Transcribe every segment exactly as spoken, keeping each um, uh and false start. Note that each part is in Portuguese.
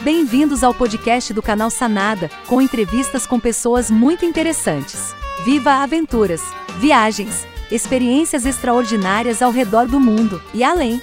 Bem-vindos ao podcast do canal Sanada, com entrevistas com pessoas muito interessantes. Viva aventuras, viagens, experiências extraordinárias ao redor do mundo e além.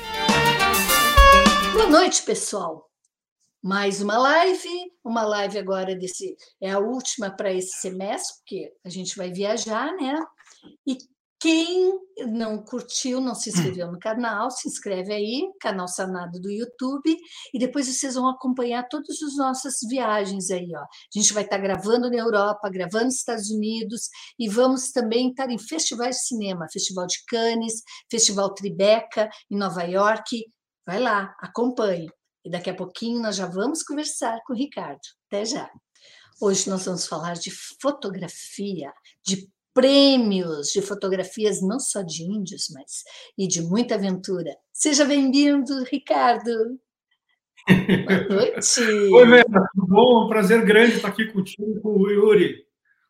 Boa noite, pessoal. Mais uma live, uma live agora desse, é a última para esse semestre, porque a gente vai viajar, né? E quem não curtiu, não se inscreveu no canal, se inscreve aí, canal Sanado do YouTube, e depois vocês vão acompanhar todas as nossas viagens aí, ó. A gente vai estar gravando na Europa, gravando nos Estados Unidos, e vamos também estar em festivais de cinema, Festival de Cannes, Festival Tribeca, em Nova York. Vai lá, acompanhe. E daqui a pouquinho nós já vamos conversar com o Ricardo. Até já. Hoje nós vamos falar de fotografia, de prêmios de fotografias, não só de índios, mas e de muita aventura. Seja bem-vindo, Ricardo. Boa noite. Oi, Vera, tudo bom? Um prazer grande estar aqui contigo, com o Yuri.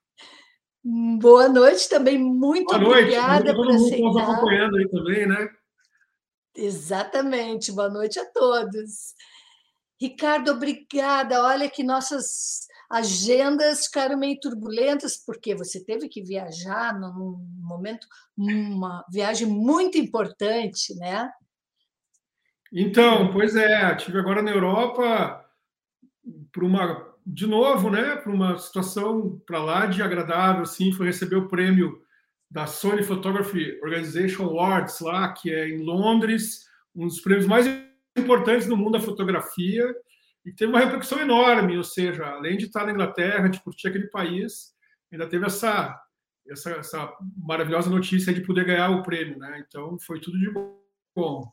Boa noite também, muito Boa noite. obrigada por aceitar. Todo mundo nos acompanhando aí também, né? Exatamente, boa noite a todos. Ricardo, obrigada. Olha que nossas agendas ficaram meio turbulentas, porque você teve que viajar num momento, uma viagem muito importante, né? Então, pois é, estive agora na Europa para uma, de novo, né? Para uma situação para lá de agradável, assim, foi receber o prêmio da Sony Photography Organization Awards lá, que é em Londres, um dos prêmios mais importantes no mundo da fotografia. E teve uma repercussão enorme, ou seja, além de estar na Inglaterra, de curtir aquele país, ainda teve essa, essa, essa maravilhosa notícia de poder ganhar o prêmio, né? Então, foi tudo de bom.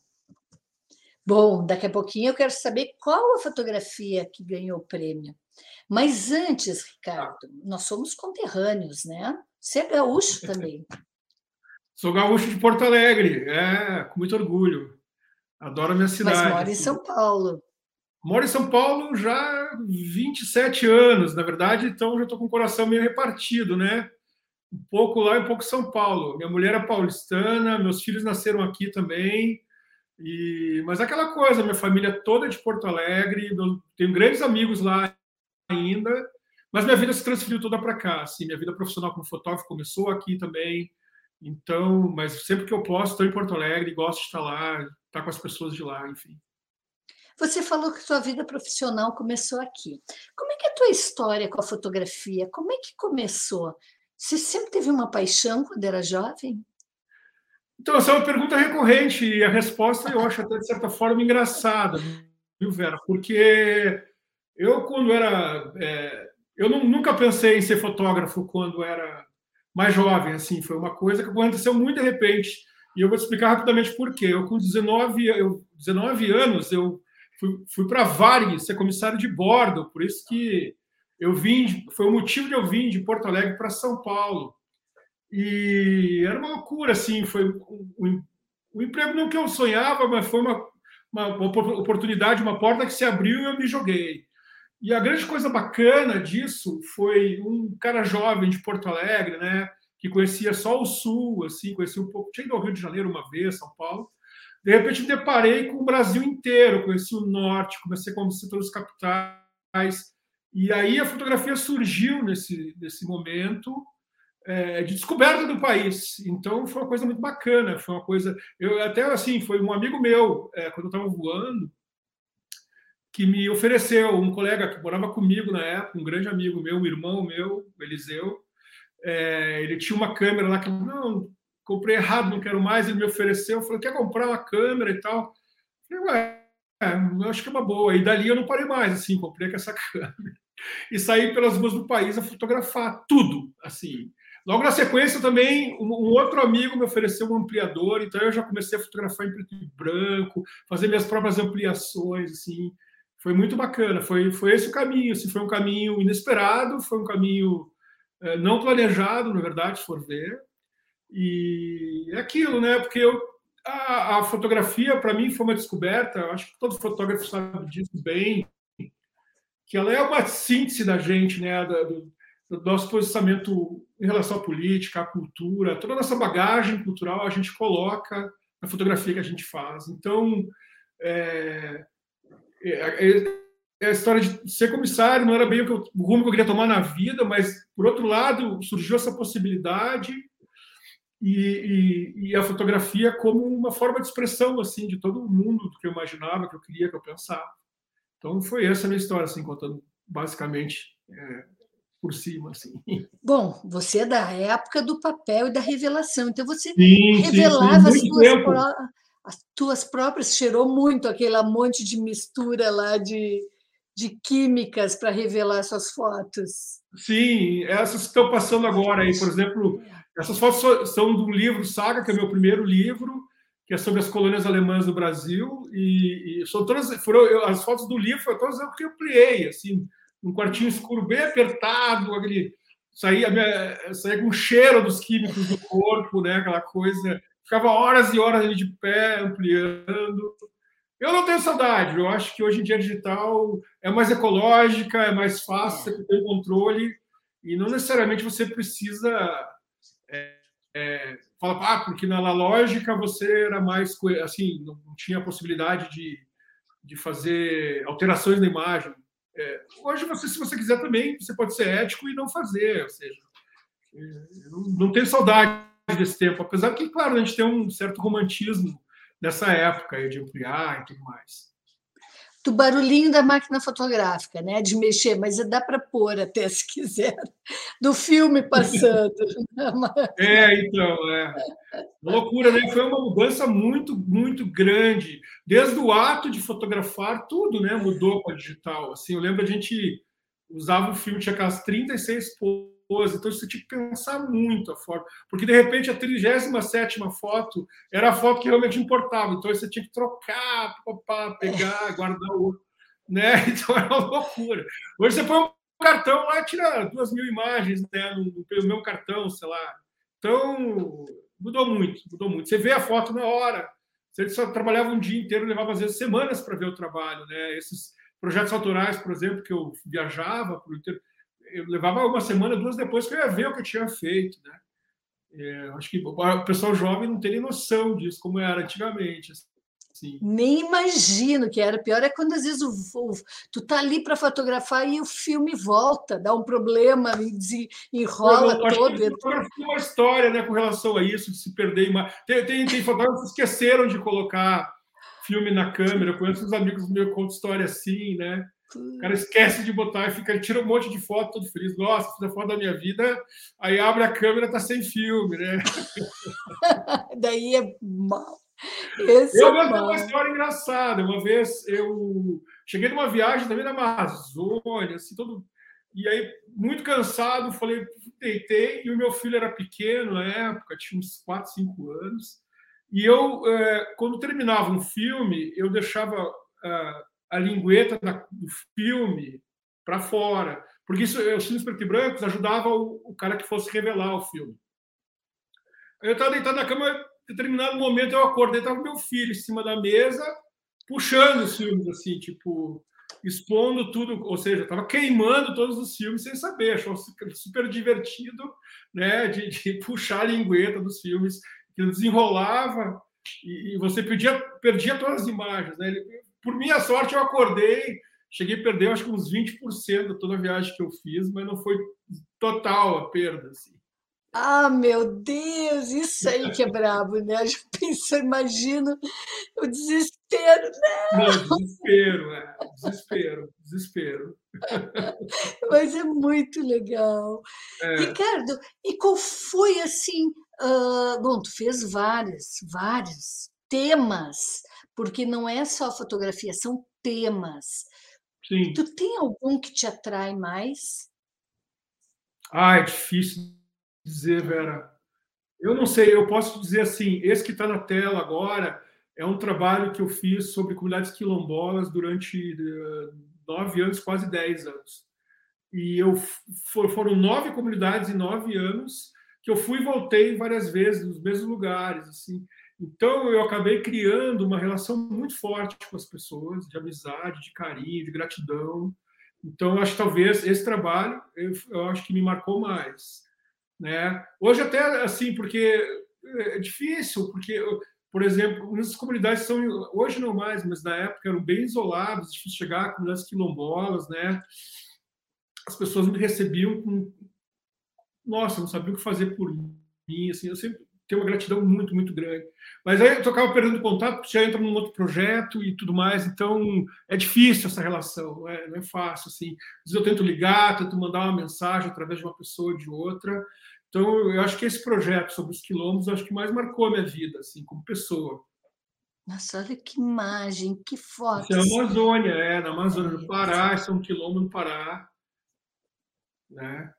Bom, daqui a pouquinho eu quero saber qual a fotografia que ganhou o prêmio. Mas antes, Ricardo, nós somos conterrâneos, né? Você é gaúcho também. Sou gaúcho de Porto Alegre, é, com muito orgulho. Adoro a minha cidade. Mas mora em São Paulo. Moro em São Paulo já há vinte e sete anos, na verdade, então já estou com o coração meio repartido, né? Um pouco lá e um pouco em São Paulo. Minha mulher é paulistana, meus filhos nasceram aqui também. E... Mas aquela coisa, minha família toda é de Porto Alegre, eu tenho grandes amigos lá ainda, mas minha vida se transferiu toda para cá. Assim, minha vida profissional como fotógrafo começou aqui também. Então, mas sempre que eu posso, estou em Porto Alegre, gosto de estar lá, estar com as pessoas de lá, enfim. Você falou que sua vida profissional começou aqui. Como é que é a tua história com a fotografia? Como é que começou? Você sempre teve uma paixão quando era jovem? Então, essa é uma pergunta recorrente e a resposta eu acho até, de certa forma, engraçada, viu, Vera? Porque eu, quando era... É, eu não, nunca pensei em ser fotógrafo quando era mais jovem, assim, foi uma coisa que aconteceu muito de repente. E eu vou te explicar rapidamente por quê. Eu, com dezenove, eu, dezenove anos, eu fui, fui para Varig ser comissário de bordo, por isso que eu vim, foi o motivo de eu vir de Porto Alegre para São Paulo. E era uma loucura, assim, foi um, um, um emprego não que eu sonhava, mas foi uma, uma, uma oportunidade, uma porta que se abriu e eu me joguei. E a grande coisa bacana disso foi um cara jovem de Porto Alegre, né, que conhecia só o Sul, assim, conhecia um pouco, tinha ido ao Rio de Janeiro uma vez, São Paulo. De repente me deparei com o Brasil inteiro, conheci o Norte, comecei a conhecer todas as capitais. E aí a fotografia surgiu nesse, nesse momento é, de descoberta do país. Então foi uma coisa muito bacana, foi uma coisa... Eu até, assim, foi um amigo meu, é, quando eu estava voando, que me ofereceu, um colega que morava comigo na época, um grande amigo meu, um irmão meu, Eliseu, é, ele tinha uma câmera lá que, não, comprei errado, não quero mais, ele me ofereceu, falou, quer comprar uma câmera e tal? Eu falei, ué, é, eu acho que é uma boa. E dali eu não parei mais, assim, comprei com essa câmera. E saí pelas ruas do país a fotografar tudo, assim. Logo na sequência também, um, um outro amigo me ofereceu um ampliador, então eu já comecei a fotografar em preto e branco, fazer minhas próprias ampliações, assim. Foi muito bacana, foi, foi esse o caminho, assim, foi um caminho inesperado, foi um caminho é, não planejado, na verdade, se for ver. E é aquilo, né? Porque eu, a, a fotografia, para mim, foi uma descoberta, eu acho que todo fotógrafo sabe disso bem, que ela é uma síntese da gente, né? Do, do nosso posicionamento em relação à política, à cultura, toda a nossa bagagem cultural a gente coloca na fotografia que a gente faz. Então, é, a história de ser comissário não era bem o, que eu, o rumo que eu queria tomar na vida, mas, por outro lado, surgiu essa possibilidade e, e, e a fotografia como uma forma de expressão assim de todo mundo do que eu imaginava, que eu queria, que eu pensava. Então, foi essa a minha história, assim, contando basicamente é, por cima. Assim. Bom, você é da época do papel e da revelação, então você sim, revelava sim, sim. as, tuas tempo. pró as tuas próprias, cheirou muito aquele monte de mistura lá de, de químicas para revelar suas fotos. Sim, essas que estão passando agora aí, por exemplo, essas fotos são do livro Saga, que é meu primeiro livro, que é sobre as colônias alemãs no Brasil, e, e são todas, foram, as fotos do livro foram todas eu que eu criei, assim, num quartinho escuro bem apertado, aquele, saía, minha, saía com o cheiro dos químicos do corpo, né, aquela coisa, ficava horas e horas ali de pé, ampliando. Eu não tenho saudade, eu acho que hoje em dia a digital é mais ecológica, é mais fácil, você tem controle, e não necessariamente você precisa é, é, falar, ah, porque na lógica você era mais, assim, não tinha a possibilidade de, de fazer alterações na imagem. É, hoje, você, se você quiser também, você pode ser ético e não fazer, ou seja, não, não tenho saudade desse tempo, apesar que, claro, a gente tem um certo romantismo nessa época de ampliar e tudo mais. Do barulhinho da máquina fotográfica, né? De mexer, mas dá para pôr até se quiser, do filme passando. É, então, é. Uma loucura, né? Foi uma mudança muito, muito grande. Desde o ato de fotografar, tudo, né? Mudou para digital. Assim, eu lembro a gente usava o filme, tinha aquelas trinta e seis poses, então você tinha que pensar muito a forma, porque de repente a trigésima sétima foto era a foto que realmente importava, então você tinha que trocar, papá, pegar, guardar o outro, né? Então era uma loucura. Hoje você põe um cartão lá e tira duas mil imagens, né? No, no meu cartão, sei lá. Então mudou muito, mudou muito. Você vê a foto na hora. Você só trabalhava um dia inteiro, levava às vezes semanas para ver o trabalho, né? Esses projetos autorais, por exemplo, que eu viajava por inteiro, eu levava uma semana, duas depois que eu ia ver o que eu tinha feito, né? É, acho que o pessoal jovem não tem nem noção disso, como era antigamente. Assim. Nem imagino que era. Pior é quando às vezes o, o, tu tá ali para fotografar e o filme volta, dá um problema, enrola eu, acho todo. Que tem uma história, né, com relação a isso, de se perder. Tem, tem, tem fotógrafos que esqueceram de colocar filme na câmera. Eu conheço uns amigos meus que contam história assim, né? O cara esquece de botar e fica, ele tira um monte de foto todo feliz. Nossa, fiz a foto da minha vida. Aí abre a câmera, tá sem filme, né? Daí é mal. Esse eu é mesmo mal. tenho uma história engraçada. Uma vez eu cheguei numa viagem também na Amazônia, assim, todo. E aí, muito cansado, falei, deitei, e o meu filho era pequeno na época, tinha uns quatro, cinco anos. E eu, quando terminava um filme, eu deixava a lingueta do filme para fora, porque isso, os filmes preto e brancos ajudavam o cara que fosse revelar o filme. Eu estava deitado na cama, em determinado momento eu acordei, estava meu filho em cima da mesa, puxando os filmes, assim, tipo, expondo tudo, ou seja, estava queimando todos os filmes sem saber, achou super divertido, né, de, de puxar a lingueta dos filmes, que desenrolava e, e você perdia, perdia todas as imagens, né? Ele, por minha sorte, eu acordei, cheguei a perder, acho que uns vinte por cento de toda a viagem que eu fiz, mas não foi total a perda, assim. Ah, meu Deus, isso aí que é brabo, né? Eu penso, imagino o desespero, não! Não, desespero, é, desespero, desespero. Mas é muito legal. É. Ricardo, e qual foi, assim, uh, bom, tu fez vários, vários temas, porque não é só fotografia, são temas. Sim. Tu tem algum que te atrai mais? Ah, é difícil dizer, Vera. Eu não sei, eu posso dizer assim, esse que está na tela agora é um trabalho que eu fiz sobre comunidades quilombolas durante nove anos, quase dez anos. E eu, foram nove comunidades em nove anos que eu fui e voltei várias vezes nos mesmos lugares. Assim. Então, eu acabei criando uma relação muito forte com as pessoas, de amizade, de carinho, de gratidão. Então, eu acho que talvez esse trabalho, eu, eu acho que me marcou mais. Né? Hoje até, assim, porque é difícil, porque por exemplo, essas comunidades são, hoje não mais, mas na época eram bem isoladas, difícil chegar, comunidades quilombolas, né? As pessoas me recebiam com... Nossa, não sabia o que fazer por mim, assim, eu sempre tenho uma gratidão muito, muito grande. Mas aí eu acaba perdendo contato, porque já entra num outro projeto e tudo mais, então é difícil essa relação, não é, não é fácil, assim. Às vezes eu tento ligar, tento mandar uma mensagem através de uma pessoa ou de outra. Então, eu acho que esse projeto sobre os quilombos, eu acho que mais marcou a minha vida, assim, como pessoa. Nossa, olha que imagem, que Isso é a fotos. Amazônia, é, na Amazônia, É, no Pará, isso é um quilombo no Pará, né?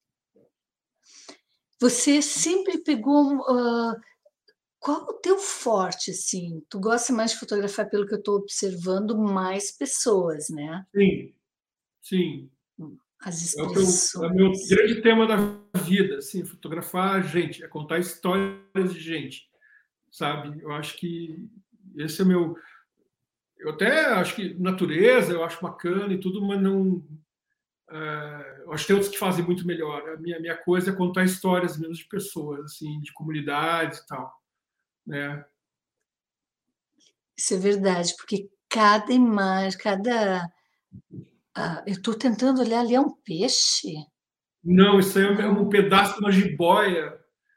Você sempre pegou... Uh, qual o teu forte, assim? Tu gosta mais de fotografar, pelo que eu estou observando, mais pessoas, né? Sim, sim. As É o, que eu, é o meu grande tema da vida, assim, fotografar gente, é contar histórias de gente, sabe? Eu acho que esse é meu... Eu até acho que natureza, eu acho bacana e tudo, mas não... É, eu acho que tem outros que fazem muito melhor. A minha, minha coisa é contar histórias mesmo de pessoas, assim, de comunidades e tal, né? Isso é verdade, porque cada imagem, cada... Ah, eu estou tentando olhar ali, é um peixe? Não, isso aí é Não. um pedaço de uma jiboia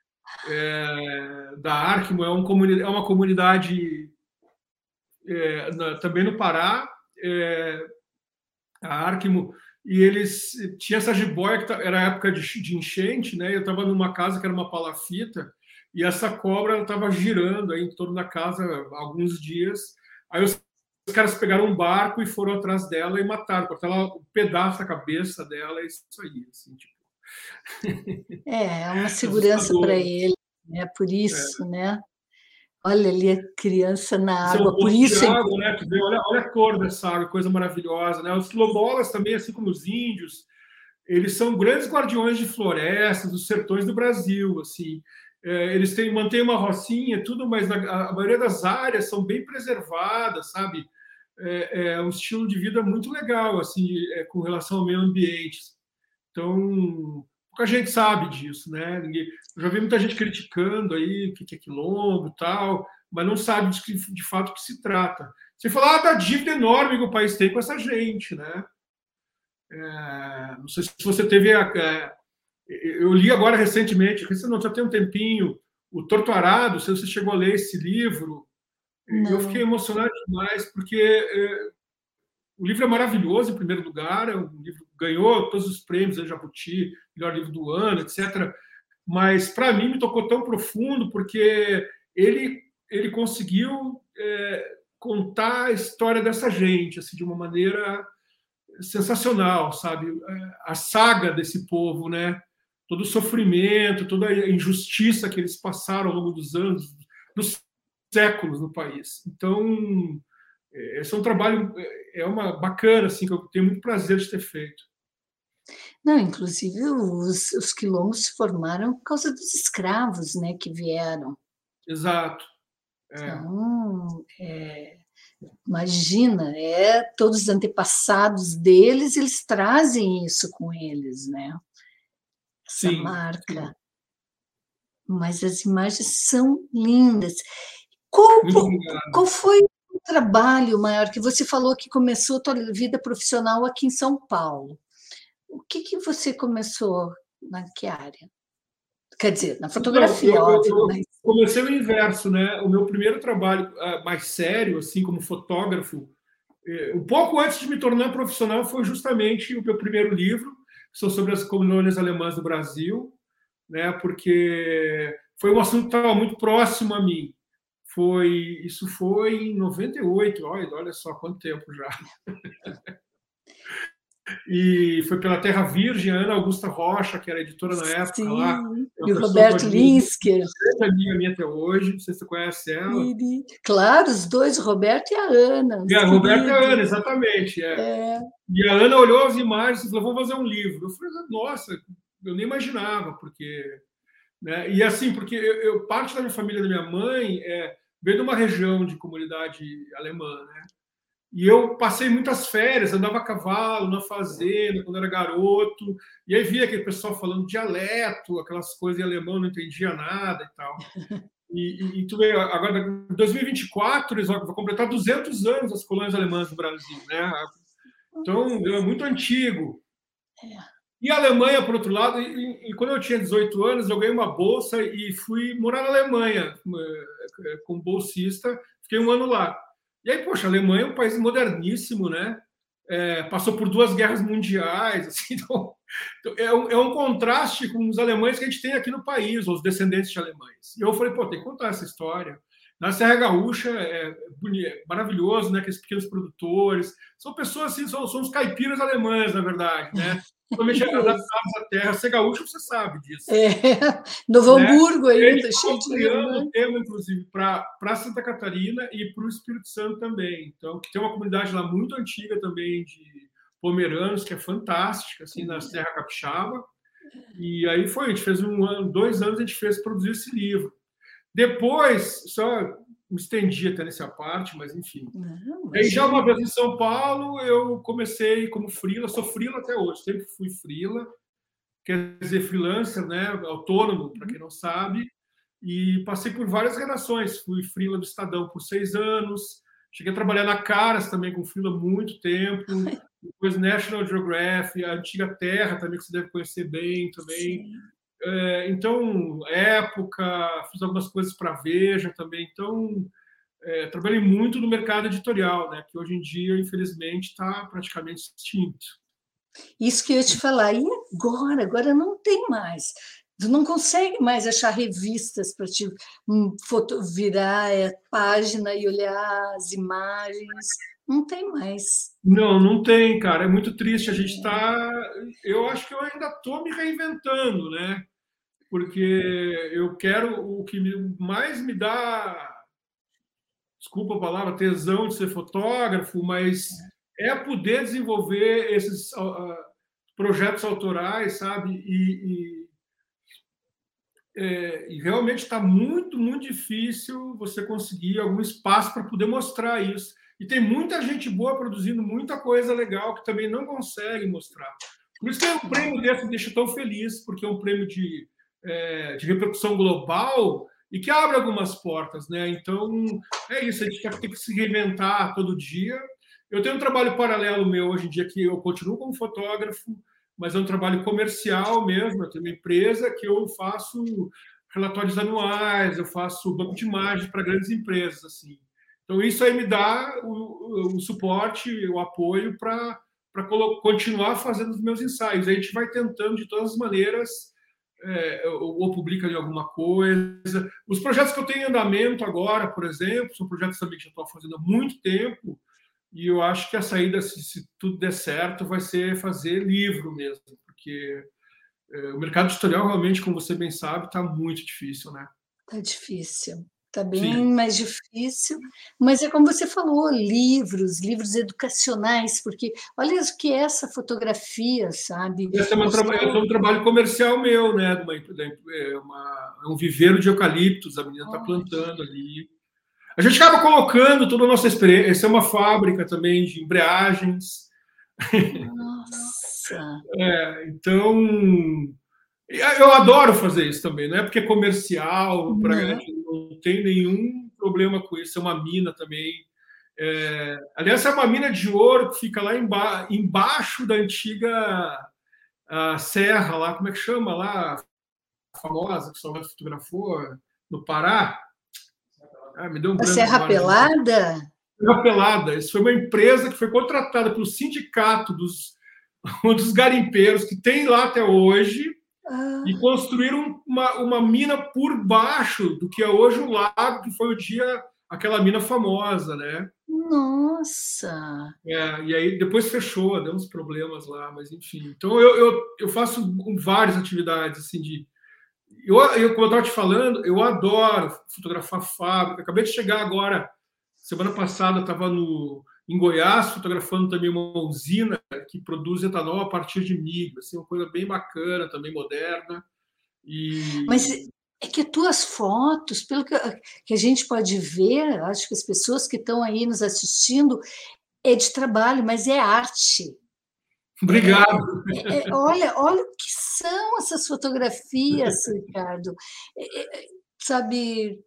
é, da Arkimo, é, um comuni é uma comunidade é, na, também no Pará, é, a Arkimo, e eles tinha essa jiboia que era a época de, de enchente, né? Eu estava numa casa que era uma palafita, e essa cobra estava girando aí em torno da casa há alguns dias. Aí os, os caras pegaram um barco e foram atrás dela e mataram, cortaram um pedaço da cabeça dela, e isso aí, assim, tipo. É, é uma segurança para ele, né? Por isso, é. né? Olha ali a criança na Isso água, é um por isso... de água, né? Que vê, olha, olha a cor dessa água, coisa maravilhosa, né? Os quilombolas também, assim como os índios, eles são grandes guardiões de florestas, dos sertões do Brasil, assim. É, eles têm, mantêm uma rocinha, tudo, mas a, a maioria das áreas são bem preservadas, sabe? É, é um estilo de vida muito legal, assim, é, com relação ao meio ambiente. Então, pouca gente sabe disso, né? Ninguém, eu já vi muita gente criticando aí o que é quilombo e tal, mas não sabe de, de fato o que se trata. Você falar ah, da dívida enorme que o país tem com essa gente, né? É, não sei se você teve a, é, eu li agora recentemente, não, já tem um tempinho, o Torturado, se você chegou a ler esse livro, não. Eu fiquei emocionado demais, porque é, o livro é maravilhoso, em primeiro lugar, é um livro que ganhou todos os prêmios, a Jabuti, melhor livro do ano, etcétera. Mas, para mim, me tocou tão profundo, porque ele, ele conseguiu é, contar a história dessa gente assim, de uma maneira sensacional, sabe? A saga desse povo, né? Todo o sofrimento, toda a injustiça que eles passaram ao longo dos anos, dos séculos no país. Então, esse é um trabalho, é uma bacana, assim, que eu tenho muito prazer de ter feito. Não, inclusive os, os quilombos se formaram por causa dos escravos, né, que vieram. Exato. É. Então, é, imagina, é, todos os antepassados deles, eles trazem isso com eles, né? Essa sim, marca. Sim. Mas as imagens são lindas. Qual, qual foi o trabalho maior que você falou que começou a tua vida profissional aqui em São Paulo? O que, que você começou na que área? Quer dizer, na fotografia, Não, eu, óbvio. Eu, mas... eu comecei o inverso, né? O meu primeiro trabalho uh, mais sério, assim, como fotógrafo, eh, um pouco antes de me tornar profissional, foi justamente o meu primeiro livro, que são sobre as colônias alemãs do Brasil, né? Porque foi um assunto que estava muito próximo a mim. Foi, isso foi em noventa e oito, olha, olha só quanto tempo já. E foi pela Terra Virgem, a Ana Augusta Rocha, que era editora na época Sim, lá. E o Roberto Linsker. Grande amiga minha até hoje, não sei se você conhece ela. Claro, os dois, o Roberto e a Ana. E a Roberta e a Ana, exatamente. É. É. E a Ana olhou as imagens e falou, vamos fazer um livro. Eu falei, nossa, eu nem imaginava, porque... Né? E assim, porque eu, eu, parte da minha família, da minha mãe, é, veio de uma região de comunidade alemã, né? E eu passei muitas férias, andava a cavalo na fazenda, quando era garoto, e aí via aquele pessoal falando dialeto, aquelas coisas em alemão, não entendia nada e tal. E, e tu vê, agora, em dois mil e vinte e quatro, eles vão completar duzentos anos as colônias alemãs no Brasil, né? Então, é muito antigo. E a Alemanha, por outro lado, e, e quando eu tinha dezoito anos, eu ganhei uma bolsa e fui morar na Alemanha como bolsista, fiquei um ano lá. E aí, poxa, a Alemanha é um país moderníssimo, né? É, passou por duas guerras mundiais, assim, então, é, um, é um contraste com os alemães que a gente tem aqui no país, os descendentes de alemães. E eu falei, pô, tem que contar essa história. Na Serra Gaúcha é, é maravilhoso, né? Aqueles pequenos produtores, são pessoas assim, são, são os caipiras alemães, na verdade, né? Totalmente adaptados à terra. Ser gaúcho, você sabe disso. É, Novo né? Hamburgo ainda, cheio de criando o tema, inclusive, para Santa Catarina e para o Espírito Santo também. Então, que tem uma comunidade lá muito antiga também de pomeranos, que é fantástica, assim, na Serra Capixaba. E aí foi, a gente fez um ano, dois anos, a gente fez produzir esse livro. Depois, só me estendi até nessa parte, mas enfim. Não, mas... Aí já uma vez em São Paulo, eu comecei como freela, sou freela até hoje, sempre fui freela, quer dizer, freelancer, né? Autônomo, para quem não sabe, e passei por várias redações, fui freela do Estadão por seis anos, cheguei a trabalhar na Caras também com freela muito tempo, depois National Geographic, a Antiga Terra também, que você deve conhecer bem também. Sim. Então, época, fiz algumas coisas para a Veja também. Então, é, trabalhei muito no mercado editorial, né, que hoje em dia, infelizmente, está praticamente extinto. Isso que eu ia te falar. E agora? Agora não tem mais. Tu não consegue mais achar revistas para te um, foto, virar a página e olhar as imagens. Não tem mais. Não, não tem, cara. É muito triste. A gente está... Eu acho que eu ainda estou me reinventando, né? Porque eu quero o que mais me dá, desculpa a palavra, tesão de ser fotógrafo, mas é poder desenvolver esses uh, projetos autorais, sabe? E, e, é, e realmente está muito, muito difícil você conseguir algum espaço para poder mostrar isso. E tem muita gente boa produzindo muita coisa legal que também não consegue mostrar. Por isso que um prêmio desse me deixa tão feliz, porque é um prêmio de É, de repercussão global e que abre algumas portas, né? Então, é isso, a gente tem que se reinventar todo dia. Eu tenho um trabalho paralelo meu hoje em dia que eu continuo como fotógrafo, mas é um trabalho comercial mesmo. Eu tenho uma empresa que eu faço relatórios anuais, eu faço banco de imagens para grandes empresas, assim. Então, isso aí me dá o, o suporte, o apoio para para continuar fazendo os meus ensaios. A gente vai tentando, de todas as maneiras, É, ou, ou publica de alguma coisa. Os projetos que eu tenho em andamento agora, por exemplo, são projetos também que já estou fazendo há muito tempo, e eu acho que a saída, se, se tudo der certo, vai ser fazer livro mesmo, porque é, o mercado editorial, realmente, como você bem sabe, está muito difícil, né? Está difícil. Está bem Sim. mais difícil, mas é como você falou, livros, livros educacionais, porque olha o que é essa fotografia, sabe? Esse é, uma tra... é um trabalho comercial meu, né? Uma, é, uma, é um viveiro de eucaliptos, a menina está plantando ali. A gente acaba colocando toda a nossa experiência. Essa é uma fábrica também de embreagens. Nossa! É, então... Eu adoro fazer isso também, não é porque é comercial, pra, não. não tem nenhum problema com isso, é uma mina também. É, aliás, é uma mina de ouro que fica lá emba embaixo da antiga a serra lá, como é que chama lá? A famosa, que só fotografou no Pará. Ah, me deu um a Serra Pelada? Serra Pelada. Isso foi uma empresa que foi contratada pelo sindicato dos, dos garimpeiros, que tem lá até hoje, Ah. e construíram uma, uma mina por baixo do que é hoje o lago, que foi o dia, aquela mina famosa, né? Nossa! É, e aí depois fechou, deu uns problemas lá, mas enfim. Então eu, eu, eu faço várias atividades, assim, de... Eu, eu, como eu estava te falando, eu adoro fotografar fábrica. Acabei de chegar agora, semana passada, estava no... em Goiás, fotografando também uma usina que produz etanol a partir de milho, assim, uma coisa bem bacana, também moderna. E... Mas é que as tuas fotos, pelo que, que a gente pode ver, acho que as pessoas que estão aí nos assistindo, é de trabalho, mas é arte. Obrigado. É, é, olha, olha o que são essas fotografias, Ricardo. É, é, sabe...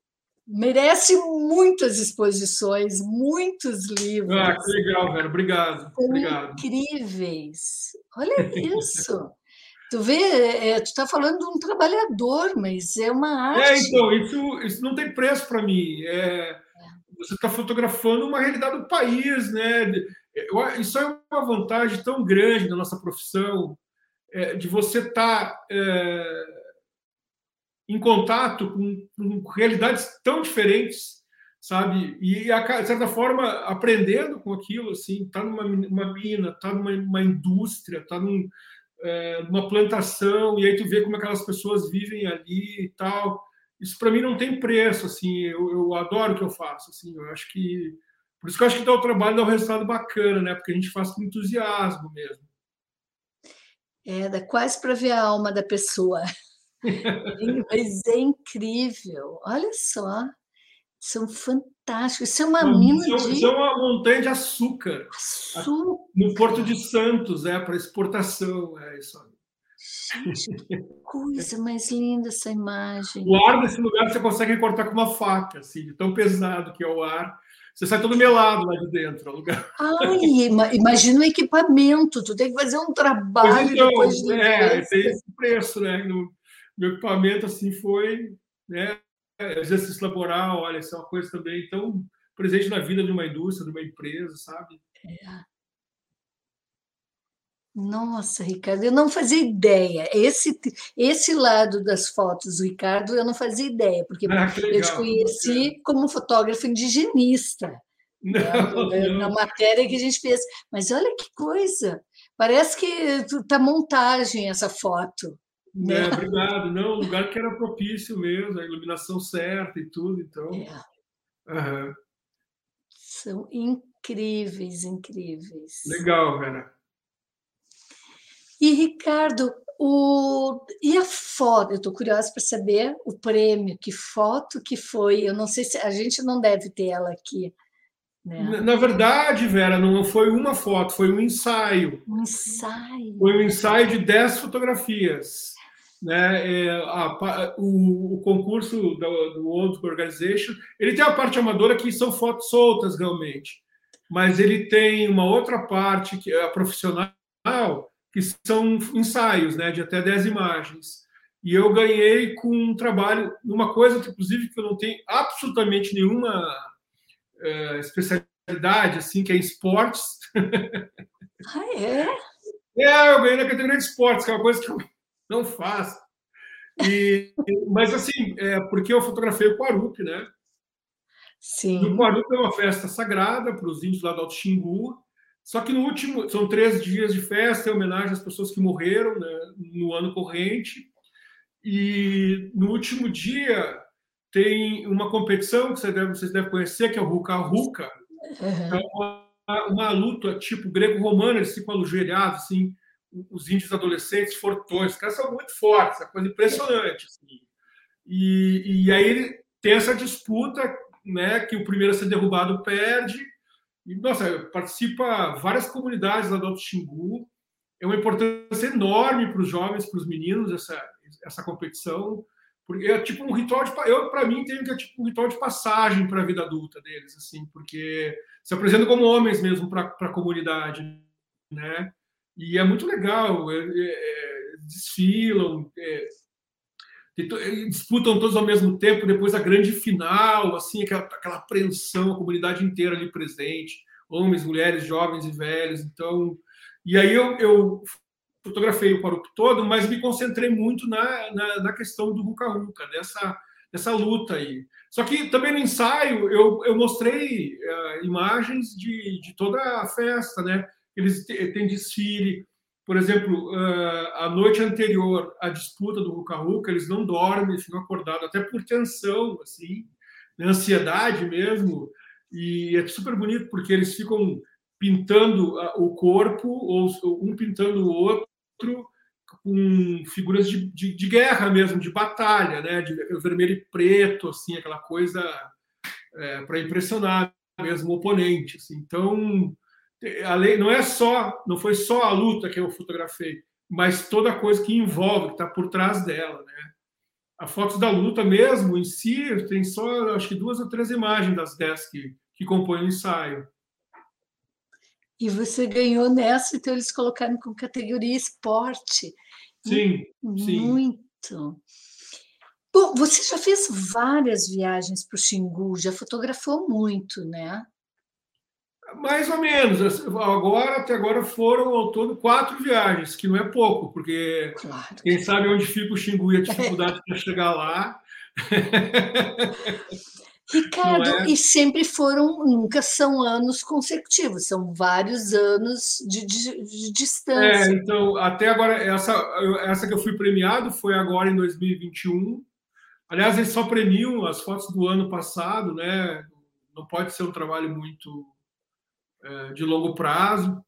merece muitas exposições, muitos livros. Ah, que legal, Vera. Obrigado. São Obrigado. incríveis. Olha isso. Tu vê, é, tu está falando de um trabalhador, mas é uma arte. É, então, isso, isso não tem preço para mim. É, você está fotografando uma realidade do país, né? Eu- Isso é uma vantagem tão grande da nossa profissão, é, de você estar é, em contato com, com realidades tão diferentes, sabe? E, a- de certa forma, aprendendo com aquilo, assim, tá numa uma mina, tá numa uma indústria, tá num, é, numa plantação, e aí tu vê como aquelas pessoas vivem ali e tal. Isso para mim não tem preço, assim. Eu, eu adoro o que eu faço, assim. Eu acho que por isso que eu acho que dá o trabalho, dá um resultado bacana, né? Porque a gente faz com entusiasmo mesmo. É, dá quase para ver a alma da pessoa. Mas é incrível. Olha só, são fantásticos. Isso é uma Não, mina isso, é- isso de é uma montanha de açúcar. No Porto açúcar. de Santos, é, para exportação. É isso aí. Gente, que coisa mais linda essa imagem. O ar desse lugar você consegue cortar com uma faca, assim, de tão pesado que é o ar. Você sai todo melado lá de dentro. É um lugar. Ai, ima- imagina o equipamento, tu tem que fazer um Pois trabalho então, depois de é, ver. tem esse preço, né? No, meu equipamento, assim, foi, né? Exercício laboral, olha, isso é uma coisa também tão presente na vida de uma indústria, de uma empresa, sabe? Nossa, Ricardo, eu não fazia ideia. Esse, esse lado das fotos do Ricardo, eu não fazia ideia, porque Ah, que eu te legal, que bacana. conheci como fotógrafo indigenista, né? Não, Na não. matéria que a gente fez. Mas olha que coisa, parece que está montagem essa foto, né? É, obrigado. Não, um lugar que era propício mesmo, a iluminação certa e tudo, então. É, Aham. são incríveis, incríveis. Legal, Vera. E, Ricardo, o... e a foto? Eu estou curiosa para saber o prêmio, que foto que foi. Eu não sei se a gente não deve ter ela aqui, né? Na na verdade, Vera, não foi uma foto, foi um ensaio. Um ensaio. Foi um ensaio de dez fotografias. Né? É, a pa- o, o concurso do, do World Organization, ele tem a parte amadora que são fotos soltas realmente, mas ele tem uma outra parte que é a profissional, que são ensaios, né, de até dez imagens. E eu ganhei com um trabalho, numa coisa que, inclusive, que eu não tenho absolutamente nenhuma é, especialidade, assim, que é em esportes. Ah, é? É, eu ganhei na categoria de esportes, que é uma coisa que eu não faço. E, mas, assim, é porque eu fotografei o Quarup, né? E o Sim. Quarup é uma festa sagrada para os índios lá do Alto Xingu. Só que no último, são três dias de festa, em homenagem às pessoas que morreram, né, no ano corrente. E no último dia tem uma competição que vocês devem, vocês devem conhecer, que é o Ruka Ruka. É Uhum. uma, uma luta tipo greco-romana, eles ficam ajoelhados, assim, os índios adolescentes fortões. Os caras são muito fortes, é coisa impressionante. Assim. E, e aí tem essa disputa, né, que o primeiro a ser derrubado perde. E, nossa, participa várias comunidades lá do Alto Xingu. É uma importância enorme para os jovens, para os meninos, essa, essa competição. Porque é tipo um ritual de. Eu, para mim, tenho que é tipo um ritual de passagem para a vida adulta deles, assim, porque se apresentam como homens mesmo para a comunidade, né? E é muito legal. É, é, desfilam, é, disputam todos ao mesmo tempo, depois a grande final, assim, aquela, aquela apreensão, a comunidade inteira ali presente, homens, mulheres, jovens e velhos. Então, e aí eu, eu fotografei o Quarup todo, mas me concentrei muito na, na, na questão do Ruka Ruka, dessa, dessa luta aí. Só que também no ensaio eu, eu mostrei uh, imagens de, de toda a festa, né? Eles têm desfile. Por exemplo, a noite anterior à disputa do Ruka Ruka, eles não dormem, ficam acordados, até por tensão, assim, ansiedade mesmo. E é super bonito, porque eles ficam pintando o corpo, ou um pintando o outro, com figuras de, de, de guerra mesmo, de batalha, né? De vermelho e preto, assim, aquela coisa é, para impressionar mesmo o oponente. Assim. Então, a lei não é só, não foi só a luta que eu fotografei, mas toda a coisa que envolve, que está por trás dela, né? a fotos da luta mesmo, em si, tem só, acho que duas ou três imagens das dez que, que compõem o ensaio. E você ganhou nessa, então eles colocaram com categoria esporte. Sim, sim. Muito. Bom, você já fez várias viagens para o Xingu, já fotografou muito, né? Mais ou menos. Agora, até agora foram ao todo quatro viagens, que não é pouco, porque Claro que quem sabe onde fica o Xingu e a dificuldade para chegar lá. Ricardo, é? e sempre foram, nunca são anos consecutivos, são vários anos de, de, de distância. É, então, até agora, essa, essa que eu fui premiado foi agora em dois mil e vinte e um. Aliás, eles só premiam as fotos do ano passado, né? Não pode ser um trabalho muito é, de longo prazo.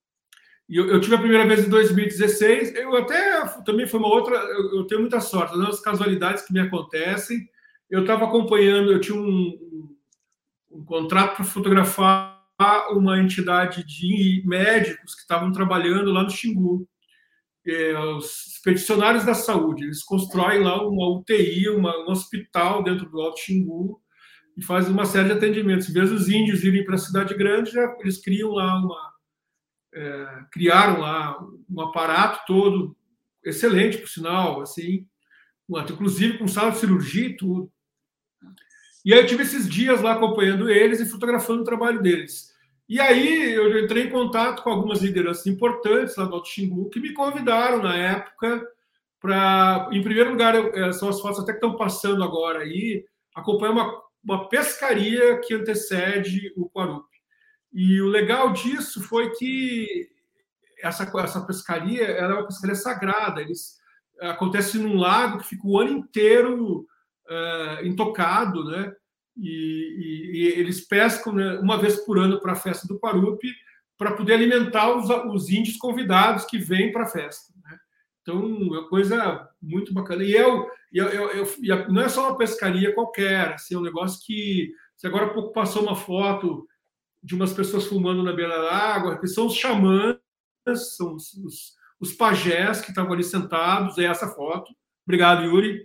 E eu, eu tive a primeira vez em dois mil e dezesseis. Eu até também foi uma outra. Eu, eu tenho muita sorte, as casualidades que me acontecem. Eu estava acompanhando, eu tinha um, um, um contrato para fotografar uma entidade de médicos que estavam trabalhando lá no Xingu. É, os expedicionários da saúde, eles constroem lá uma U T I, uma, um hospital dentro do Alto Xingu e fazem uma série de atendimentos. Em vez dos índios irem para a cidade grande, já, eles criam lá uma, é, criaram lá um aparato todo excelente, por sinal, assim, inclusive com sala de cirurgia e tudo. E aí eu tive esses dias lá acompanhando eles e fotografando o trabalho deles. E aí eu entrei em contato com algumas lideranças importantes lá do Alto Xingu que me convidaram na época para, em primeiro lugar, eu, são as fotos até que estão passando agora aí, acompanhar uma, uma pescaria que antecede o Quarupi. E o legal disso foi que essa, essa pescaria era uma pescaria sagrada. Eles acontece num lago que fica o ano inteiro uh, intocado, né? E, e, e eles pescam, né, uma vez por ano para a festa do Quarupi para poder alimentar os, os índios convidados que vêm para a festa, né? Então é uma coisa muito bacana. E eu, eu, eu, eu, não é só uma pescaria qualquer, assim, é um negócio que você agora há pouco passou uma foto de umas pessoas fumando na beira da água, que são os xamãs, são os, os, os pajés que estavam ali sentados, é essa foto. Obrigado, Yuri.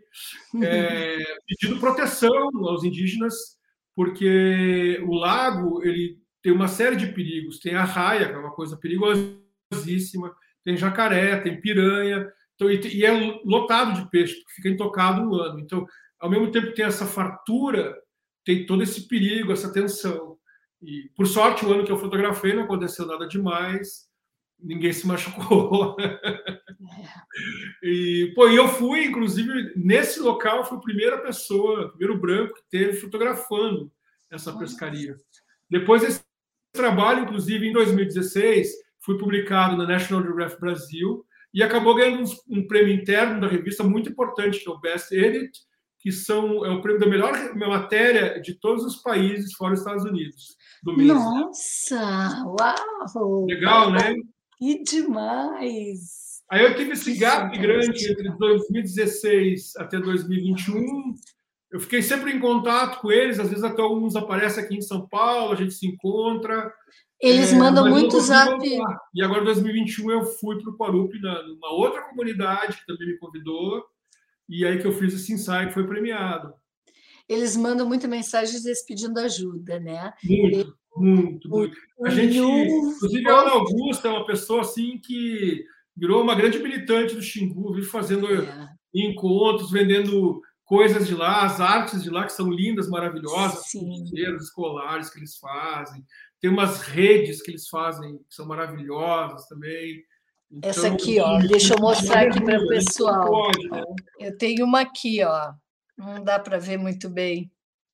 É, pedindo proteção aos indígenas, porque o lago ele tem uma série de perigos. Tem a raia, que é uma coisa perigosíssima, tem jacaré, tem piranha, então, e, e é lotado de peixe, porque fica intocado um ano. Então, ao mesmo tempo que tem essa fartura, tem todo esse perigo, essa tensão. E, por sorte, o ano que eu fotografei não aconteceu nada demais, ninguém se machucou. E, pô, eu fui, inclusive, nesse local, fui a primeira pessoa, o primeiro branco que teve fotografando essa pescaria. Depois desse trabalho, inclusive, em dois mil e dezesseis, fui publicado na National Geographic Brasil e acabou ganhando um, um prêmio interno da revista muito importante, que é o Best Edit, que são, é o prêmio da melhor matéria de todos os países fora os Estados Unidos. Do mês, Nossa, né? Uau! Legal, né? Que demais! Aí eu tive esse gap grande entre dois mil e dezesseis até dois mil e vinte e um. Eu fiquei sempre em contato com eles, às vezes até alguns aparecem aqui em São Paulo, a gente se encontra. Eles é, mandam muito zap. E agora, em dois mil e vinte e um, eu fui para o Quarupi, numa outra comunidade que também me convidou, e aí que eu fiz esse ensaio que foi premiado. Eles mandam muita mensagem pedindo ajuda, né? Muito, muito, muito. A gente, inclusive, a Ana Augusta é uma pessoa assim que virou uma grande militante do Xingu, vive fazendo é. encontros, vendendo coisas de lá, as artes de lá que são lindas, maravilhosas, pulseiros escolares que eles fazem. Tem umas redes que eles fazem que são maravilhosas também. Então, essa aqui, ó, deixa eu mostrar aqui para o pessoal. Pode, né? Eu tenho uma aqui, ó. Não dá para ver muito bem.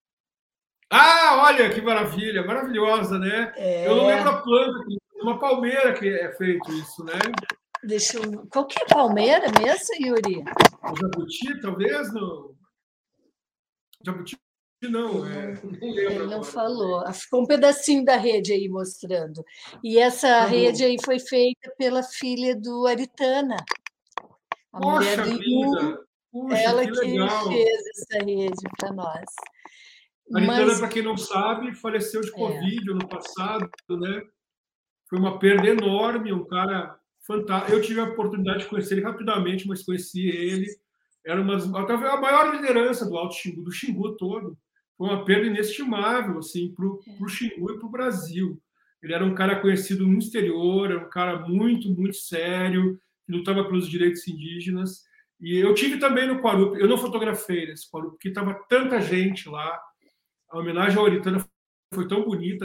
Ah, olha que maravilha, maravilhosa, né? É... Eu não lembro a planta, uma palmeira que é feito isso, né? Deixa eu... Qual que é a palmeira mesmo, Yuri? O jabuti, talvez, não. Jabuti, não, é... não lembro. Ele não agora. falou. Ficou um pedacinho da rede aí mostrando. E essa uhum. rede aí foi feita pela filha do Aritana. A Poxa mulher do vida! Puxa, ela que, que legal. fez essa rede para nós. A Aritana, Mas... para quem não sabe, faleceu de Covid é. ano passado, né? Foi uma perda enorme, um cara fantástico. Eu tive a oportunidade de conhecer ele rapidamente, mas conheci ele. era uma das, talvez a maior liderança do Alto Xingu, do Xingu todo. Foi uma perda inestimável assim, para o Xingu e para o Brasil. Ele era um cara conhecido no exterior, era um cara muito, muito sério, que lutava pelos direitos indígenas. E eu tive também no Guarupi, eu não fotografei nesse Guarupi, porque estava tanta gente lá. A homenagem ao Oritana foi tão bonita,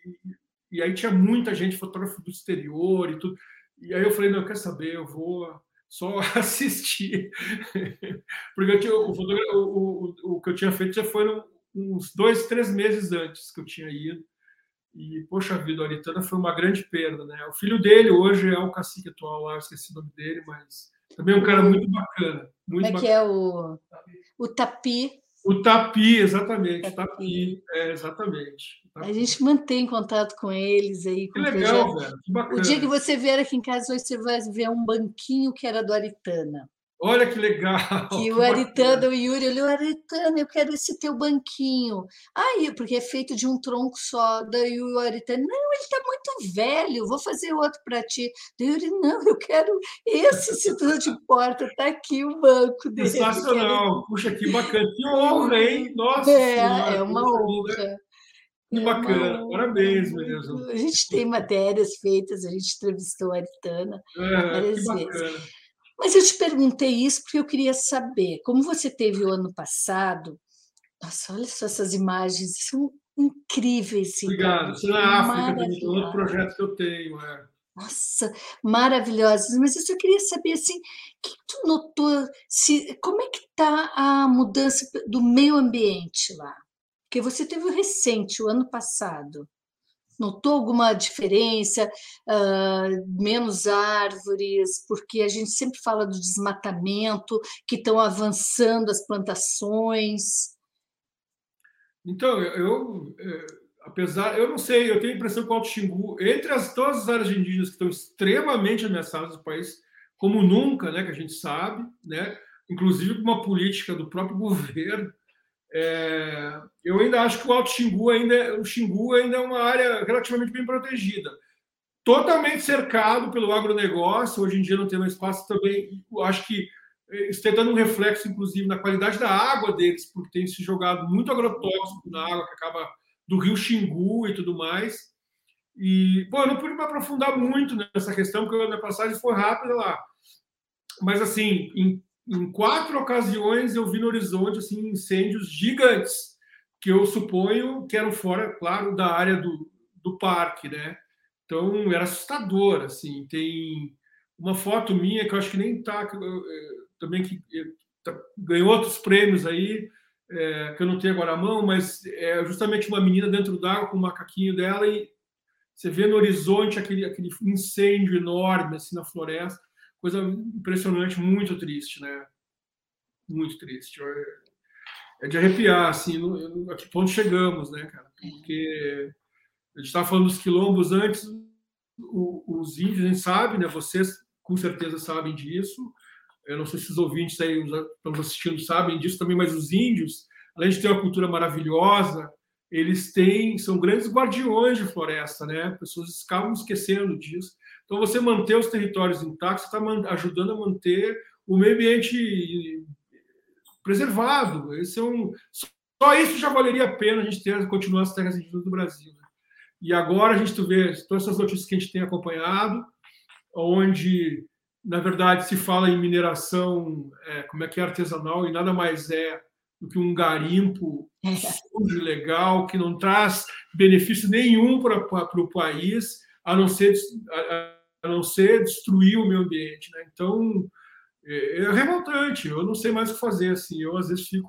e, e aí tinha muita gente, fotógrafo do exterior e tudo. E aí eu falei, não, quer saber, eu vou só assistir. Porque eu tinha, o, o, o, o que eu tinha feito já foi uns dois, três meses antes que eu tinha ido. E, poxa vida, o Oritana foi uma grande perda, né? O filho dele hoje é o cacique atual lá, eu esqueci o nome dele, mas também é um cara muito bacana. Muito Como é bacana. que é o, o Tapi? O Tapi, exatamente. Tapi, Tapi é, exatamente. Tapi. A gente mantém contato com eles aí. Com que legal, velho. Que bacana. O dia que você vier aqui em casa, hoje você vai ver um banquinho que era do Aritana. Olha que legal! Que, que o Aritana, o Yuri olhou, Aritana, eu quero esse teu banquinho. Aí, porque é feito de um tronco só. Daí o Aritana, não, ele está muito velho, vou fazer outro para ti. Daí o Yuri, não, eu quero esse cinturão de porta, está aqui o banco dele. Sensacional! Quero... Puxa, que bacana! Que honra, hein? Nossa É, senhora, é uma honra. Que é bacana, parabéns mesmo. A gente tem matérias feitas, a gente entrevistou a Aritana é, várias que vezes. bacana. Mas eu te perguntei isso porque eu queria saber, como você teve o ano passado, nossa, olha só essas imagens, são incríveis. Obrigado. Você na África também, é outro projeto que eu tenho. É. Nossa, maravilhosas. Mas eu só queria saber, assim, o que tu notou, se, como é que está a mudança do meio ambiente lá? Porque você teve o recente, o ano passado. Notou alguma diferença? Uh, menos árvores? Porque a gente sempre fala do desmatamento, que estão avançando as plantações. Então, eu, eu, apesar, eu não sei, eu tenho a impressão que o Alto Xingu, entre as, todas as áreas indígenas que estão extremamente ameaçadas no país, como nunca, né, que a gente sabe, né, inclusive com uma política do próprio governo, É, eu ainda acho que o Alto Xingu ainda, o Xingu ainda é uma área relativamente bem protegida, totalmente cercado pelo agronegócio. Hoje em dia não tem mais espaço também. Eu acho que isso tem dando um reflexo, inclusive, na qualidade da água deles, porque tem se jogado muito agrotóxico na água que acaba do rio Xingu e tudo mais. E, bom, eu não pude me aprofundar muito nessa questão, porque a minha passagem foi rápida lá. Mas, assim, em Em quatro ocasiões eu vi no horizonte assim, incêndios gigantes, que eu suponho que eram fora, claro, da área do, do parque, né? Então era assustador, assim. Tem uma foto minha que eu acho que nem tá, também que tá, ganhou outros prêmios aí, é, que eu não tenho agora à mão, mas é justamente uma menina dentro d'água com o macaquinho dela e você vê no horizonte aquele, aquele incêndio enorme assim na floresta. Coisa impressionante, muito triste, né? Muito triste. É de arrepiar, assim, no, a que ponto chegamos, né, cara? Porque a gente estava falando dos quilombos antes, o, os índios, a gente sabe, né? Vocês com certeza sabem disso. Eu não sei se os ouvintes aí estão assistindo sabem disso também, mas os índios, além de ter uma cultura maravilhosa, eles têm, são grandes guardiões de floresta, né? Pessoas acabam esquecendo disso. Então, você manter os territórios intactos está ajudando a manter o meio ambiente preservado. Esse é um... Só isso já valeria a pena a gente ter, continuar as terras indígenas do Brasil. Né? E agora a gente vê todas essas notícias que a gente tem acompanhado, onde, na verdade, se fala em mineração, é, como é que é artesanal, e nada mais é do que um garimpo sujo, ilegal, que não traz benefício nenhum para o país, a não ser, a, a não ser destruir o meio ambiente. Né? Então, é, é revoltante, eu não sei mais o que fazer. Assim, eu, às vezes, fico...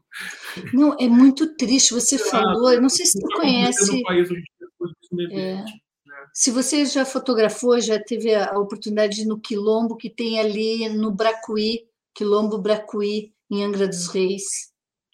Não, é muito triste. Você falou, eu não sei se tu conhece... País, ambiente, é. né? Se você já fotografou, já teve a oportunidade de ir no quilombo que tem ali no Bracuí, Quilombo Bracuí, em Angra dos Reis.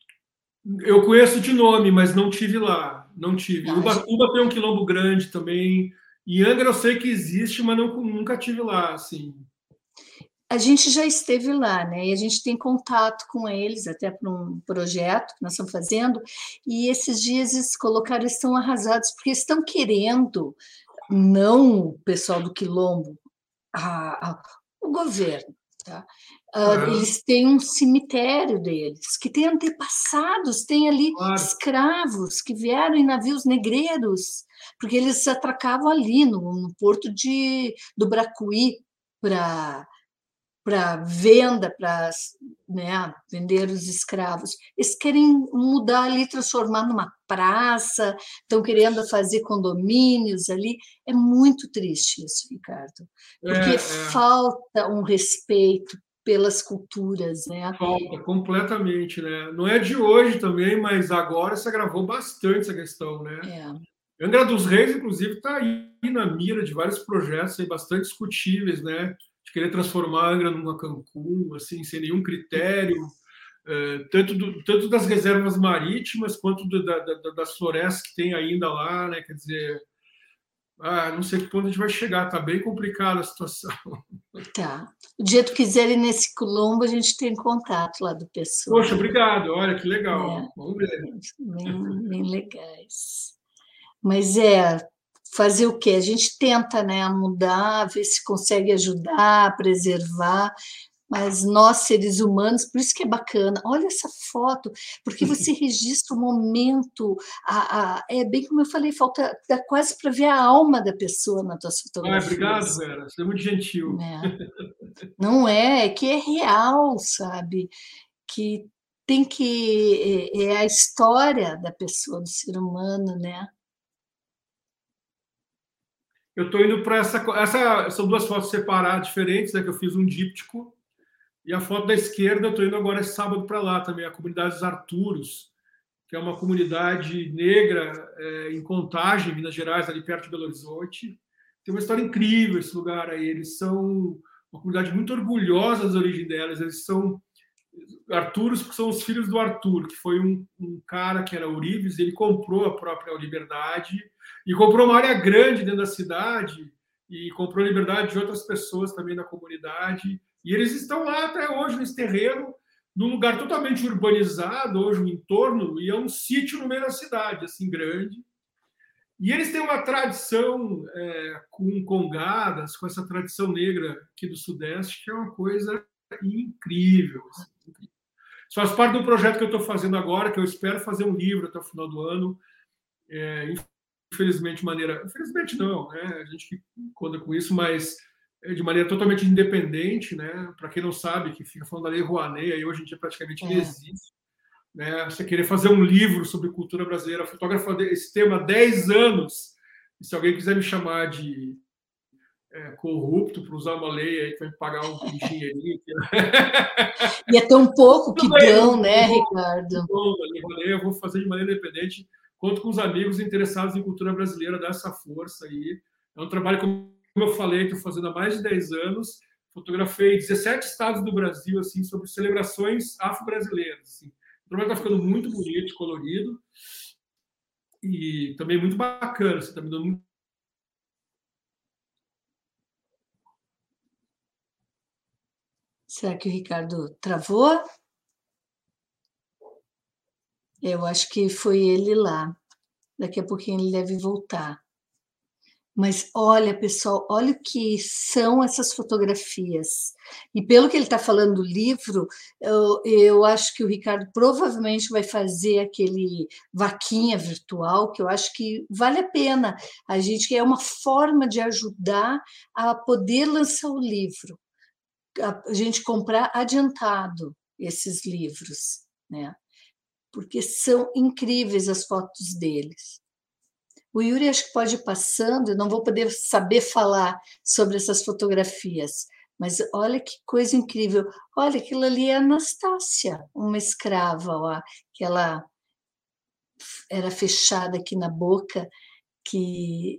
Eu conheço de nome, mas não tive lá. Não tive. Ah, Ubatuba gente... tem um quilombo grande também. E Angra eu sei que existe, mas não, nunca tive lá, assim. A gente já esteve lá, né? E a gente tem contato com eles, até para um projeto que nós estamos fazendo. E esses dias eles colocaram, eles estão arrasados, porque estão querendo, não o pessoal do quilombo, a, a, o governo, tá? Uh, eles têm um cemitério deles, que tem antepassados, tem ali Claro. escravos que vieram em navios negreiros, porque eles atracavam ali no, no porto de, do Bracuí para para venda, para, né, vender os escravos. Eles querem mudar ali, transformar numa praça, estão querendo fazer condomínios ali. É muito triste isso, Ricardo, porque É, é. falta um respeito pelas culturas, né? Falta completamente, né? Não é de hoje também, mas agora se agravou bastante essa questão, né? É. Angra dos Reis, inclusive, está aí na mira de vários projetos aí bastante discutíveis, né? De querer transformar Angra numa Cancún, assim, sem nenhum critério, é, tanto, do, tanto das reservas marítimas quanto do, da, da, das florestas que tem ainda lá, né? Quer dizer, ah, não sei que ponto a gente vai chegar, tá bem complicada a situação. Tá. O dia que tu quiser ir nesse Colombo, a gente tem contato lá do pessoal. Poxa, obrigado. Olha que legal. É, Vamos ver. Bem, bem legais. Mas é fazer o quê? A gente tenta, né, mudar, ver se consegue ajudar, preservar, mas nós, seres humanos, por isso que é bacana. Olha essa foto, porque você registra o momento, a, a, é bem como eu falei, falta dá quase para ver a alma da pessoa nas tuas fotografias. Ah, obrigado, Vera, você é muito gentil. É. Não é, é que é real, sabe? Que tem que... É, é a história da pessoa, do ser humano, né? Eu estou indo para essa, essa... São duas fotos separadas, diferentes, né? Que eu fiz um díptico. E a foto da esquerda, eu estou indo agora esse sábado para lá também, a comunidade dos Arturos, que é uma comunidade negra é, em Contagem, Minas Gerais, ali perto de Belo Horizonte. Tem uma história incrível esse lugar aí. Eles são uma comunidade muito orgulhosa das origens delas. Eles são Arturos, porque são os filhos do Arthur, que foi um, um cara que era Ourives, ele comprou a própria Liberdade e comprou uma área grande dentro da cidade e comprou a liberdade de outras pessoas também da comunidade. E eles estão lá até hoje, nesse terreno, num lugar totalmente urbanizado, hoje o entorno, e é um sítio no meio da cidade, assim, grande. E eles têm uma tradição é, com congadas, com essa tradição negra aqui do Sudeste, que é uma coisa incrível. Assim, incrível. Isso faz parte do projeto que eu estou fazendo agora, que eu espero fazer um livro até o final do ano. É, infelizmente, de maneira... Infelizmente não, né? A gente conta com isso, mas de maneira totalmente independente, né? Para quem não sabe, que fica falando da Lei Rouanet, aí hoje em dia praticamente não existe. Né? Você querer fazer um livro sobre cultura brasileira, fotógrafo esse tema há dez anos, e se alguém quiser me chamar de é, corrupto para usar uma lei aí que vai me pagar um engenheirinho. E é tão pouco que dão, né, Ricardo? Eu vou fazer de maneira independente, conto com os amigos interessados em cultura brasileira, dar essa força aí. É um trabalho, como eu falei, que eu estou fazendo há mais de dez anos. Fotografei dezessete estados do Brasil, assim, sobre celebrações afro-brasileiras, assim. O trabalho está ficando muito bonito, colorido e também muito bacana. Você está me dando muito... Será que o Ricardo travou? Eu acho que foi ele lá. Daqui a pouquinho ele deve voltar. Mas olha, pessoal, olha o que são essas fotografias. E pelo que ele está falando do livro, eu, eu acho que o Ricardo provavelmente vai fazer aquele vaquinha virtual, que eu acho que vale a pena. A gente é uma forma de ajudar a poder lançar o livro, a gente comprar adiantado esses livros, né? Porque são incríveis as fotos deles. O Yuri acho que pode ir passando, eu não vou poder saber falar sobre essas fotografias, mas olha que coisa incrível. Olha, aquilo ali é a Anastácia, uma escrava, ó, que ela era fechada aqui na boca, que...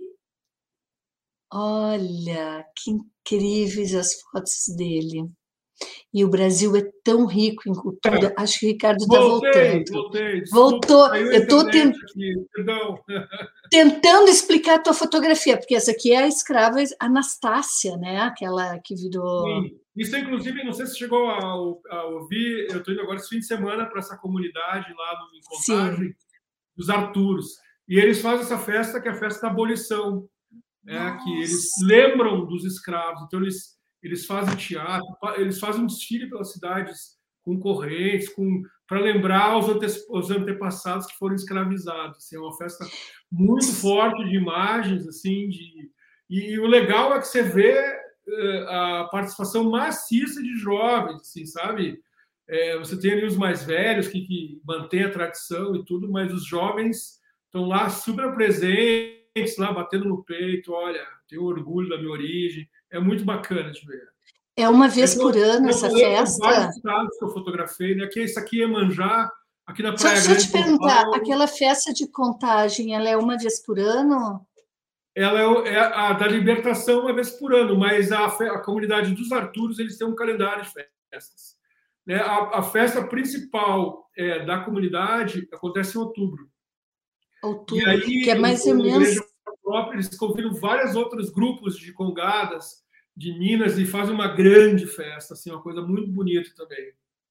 Olha, que incríveis as fotos dele. E o Brasil é tão rico em cultura. Acho que o Ricardo está voltando. Voltei, Voltou. Eu estou tent... tentando explicar a tua fotografia, porque essa aqui é a escrava Anastácia, né? Aquela que virou... Sim. Isso, inclusive, não sei se chegou a, a ouvir, eu estou indo agora esse fim de semana para essa comunidade lá no, em Contagem, Sim. dos Arturos. E eles fazem essa festa, que é a festa da abolição, é, que eles lembram dos escravos. Então, eles... eles fazem teatro, eles fazem um desfile pelas cidades com correntes, com, para lembrar os, ante, os antepassados que foram escravizados. Assim, é uma festa muito forte de imagens, assim, de, e, e o legal é que você vê uh, a participação maciça de jovens, assim, sabe? É, você tem ali os mais velhos que, que mantêm a tradição e tudo, mas os jovens estão lá super presentes, lá batendo no peito, olha, tenho orgulho da minha origem, é muito bacana de ver. É uma vez eu, por ano eu essa festa? Vários estados que eu fotografei, né? Aqui, isso aqui é Iemanjá, aqui na Praia Só, Grande. Deixa eu te perguntar, aquela festa de Contagem, ela é uma vez por ano? Ela é, é a da Libertação uma vez por ano, mas a, a comunidade dos Arturos, eles têm um calendário de festas. Né? A, a festa principal é, da comunidade acontece em outubro. Outubro, e aí, que é mais ou menos... própria, eles convidam vários outros grupos de congadas de Minas e fazem uma grande festa, assim, uma coisa muito bonita também.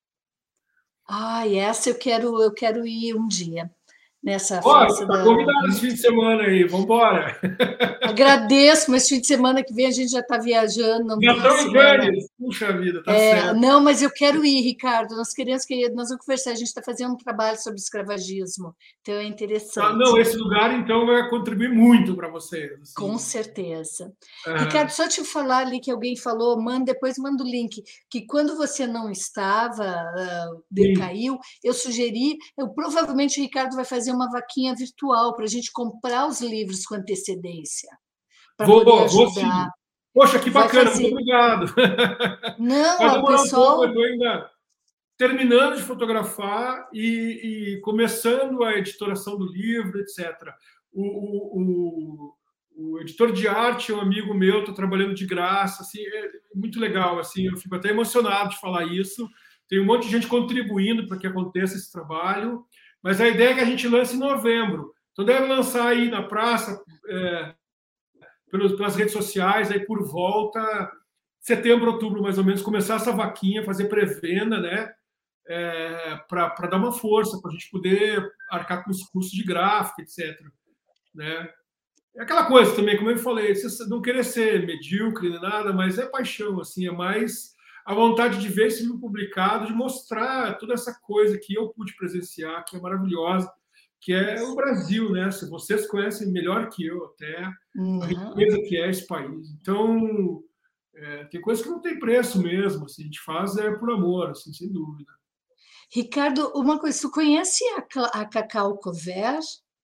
Ah, essa eu quero, eu quero ir um dia. Nessa Olha, festa tá da... convidado esse fim de semana aí, vamos embora. Agradeço, mas fim de semana que vem a gente já está viajando. Não já estão em semana... Cannes. Puxa vida, tá é, certo. Não, mas eu quero ir, Ricardo. Nós queremos que nós vamos conversar. A gente está fazendo um trabalho sobre escravagismo, então é interessante. Ah, não, esse lugar então vai contribuir muito para vocês. Assim. Com certeza. Uhum. Ricardo, só te falar ali que alguém falou, manda, depois manda o link, que quando você não estava, uh, decaiu, Sim. eu sugeri, eu, provavelmente o Ricardo vai fazer uma vaquinha virtual para a gente comprar os livros com antecedência, para poder ajudar. Vou, Poxa, que bacana, muito obrigado. Não, Vai o pessoal... Um pouco, eu estou ainda terminando de fotografar e, e começando a editoração do livro, etcétera. O, o, o, o editor de arte é um amigo meu, estou trabalhando de graça, assim, é muito legal, assim, eu fico até emocionado de falar isso. Tem um monte de gente contribuindo para que aconteça esse trabalho, mas a ideia é que a gente lance em novembro. Então deve lançar aí na praça, é, pelos, pelas redes sociais, aí por volta, setembro, outubro, mais ou menos, começar essa vaquinha, fazer pré-venda, né? É, para dar uma força, para a gente poder arcar com os custos de gráfica, etcétera. Né? É aquela coisa também, como eu falei, não querer ser medíocre nem nada, mas é paixão, assim, é mais a vontade de ver esse livro publicado, de mostrar toda essa coisa que eu pude presenciar, que é maravilhosa, que é o Brasil, né? Se vocês conhecem melhor que eu até uhum. a riqueza que é esse país. Então, é, tem coisa que não tem preço mesmo, assim, a gente faz é por amor, assim, sem dúvida. Ricardo, uma coisa, tu conhece a, a Cacau Cover?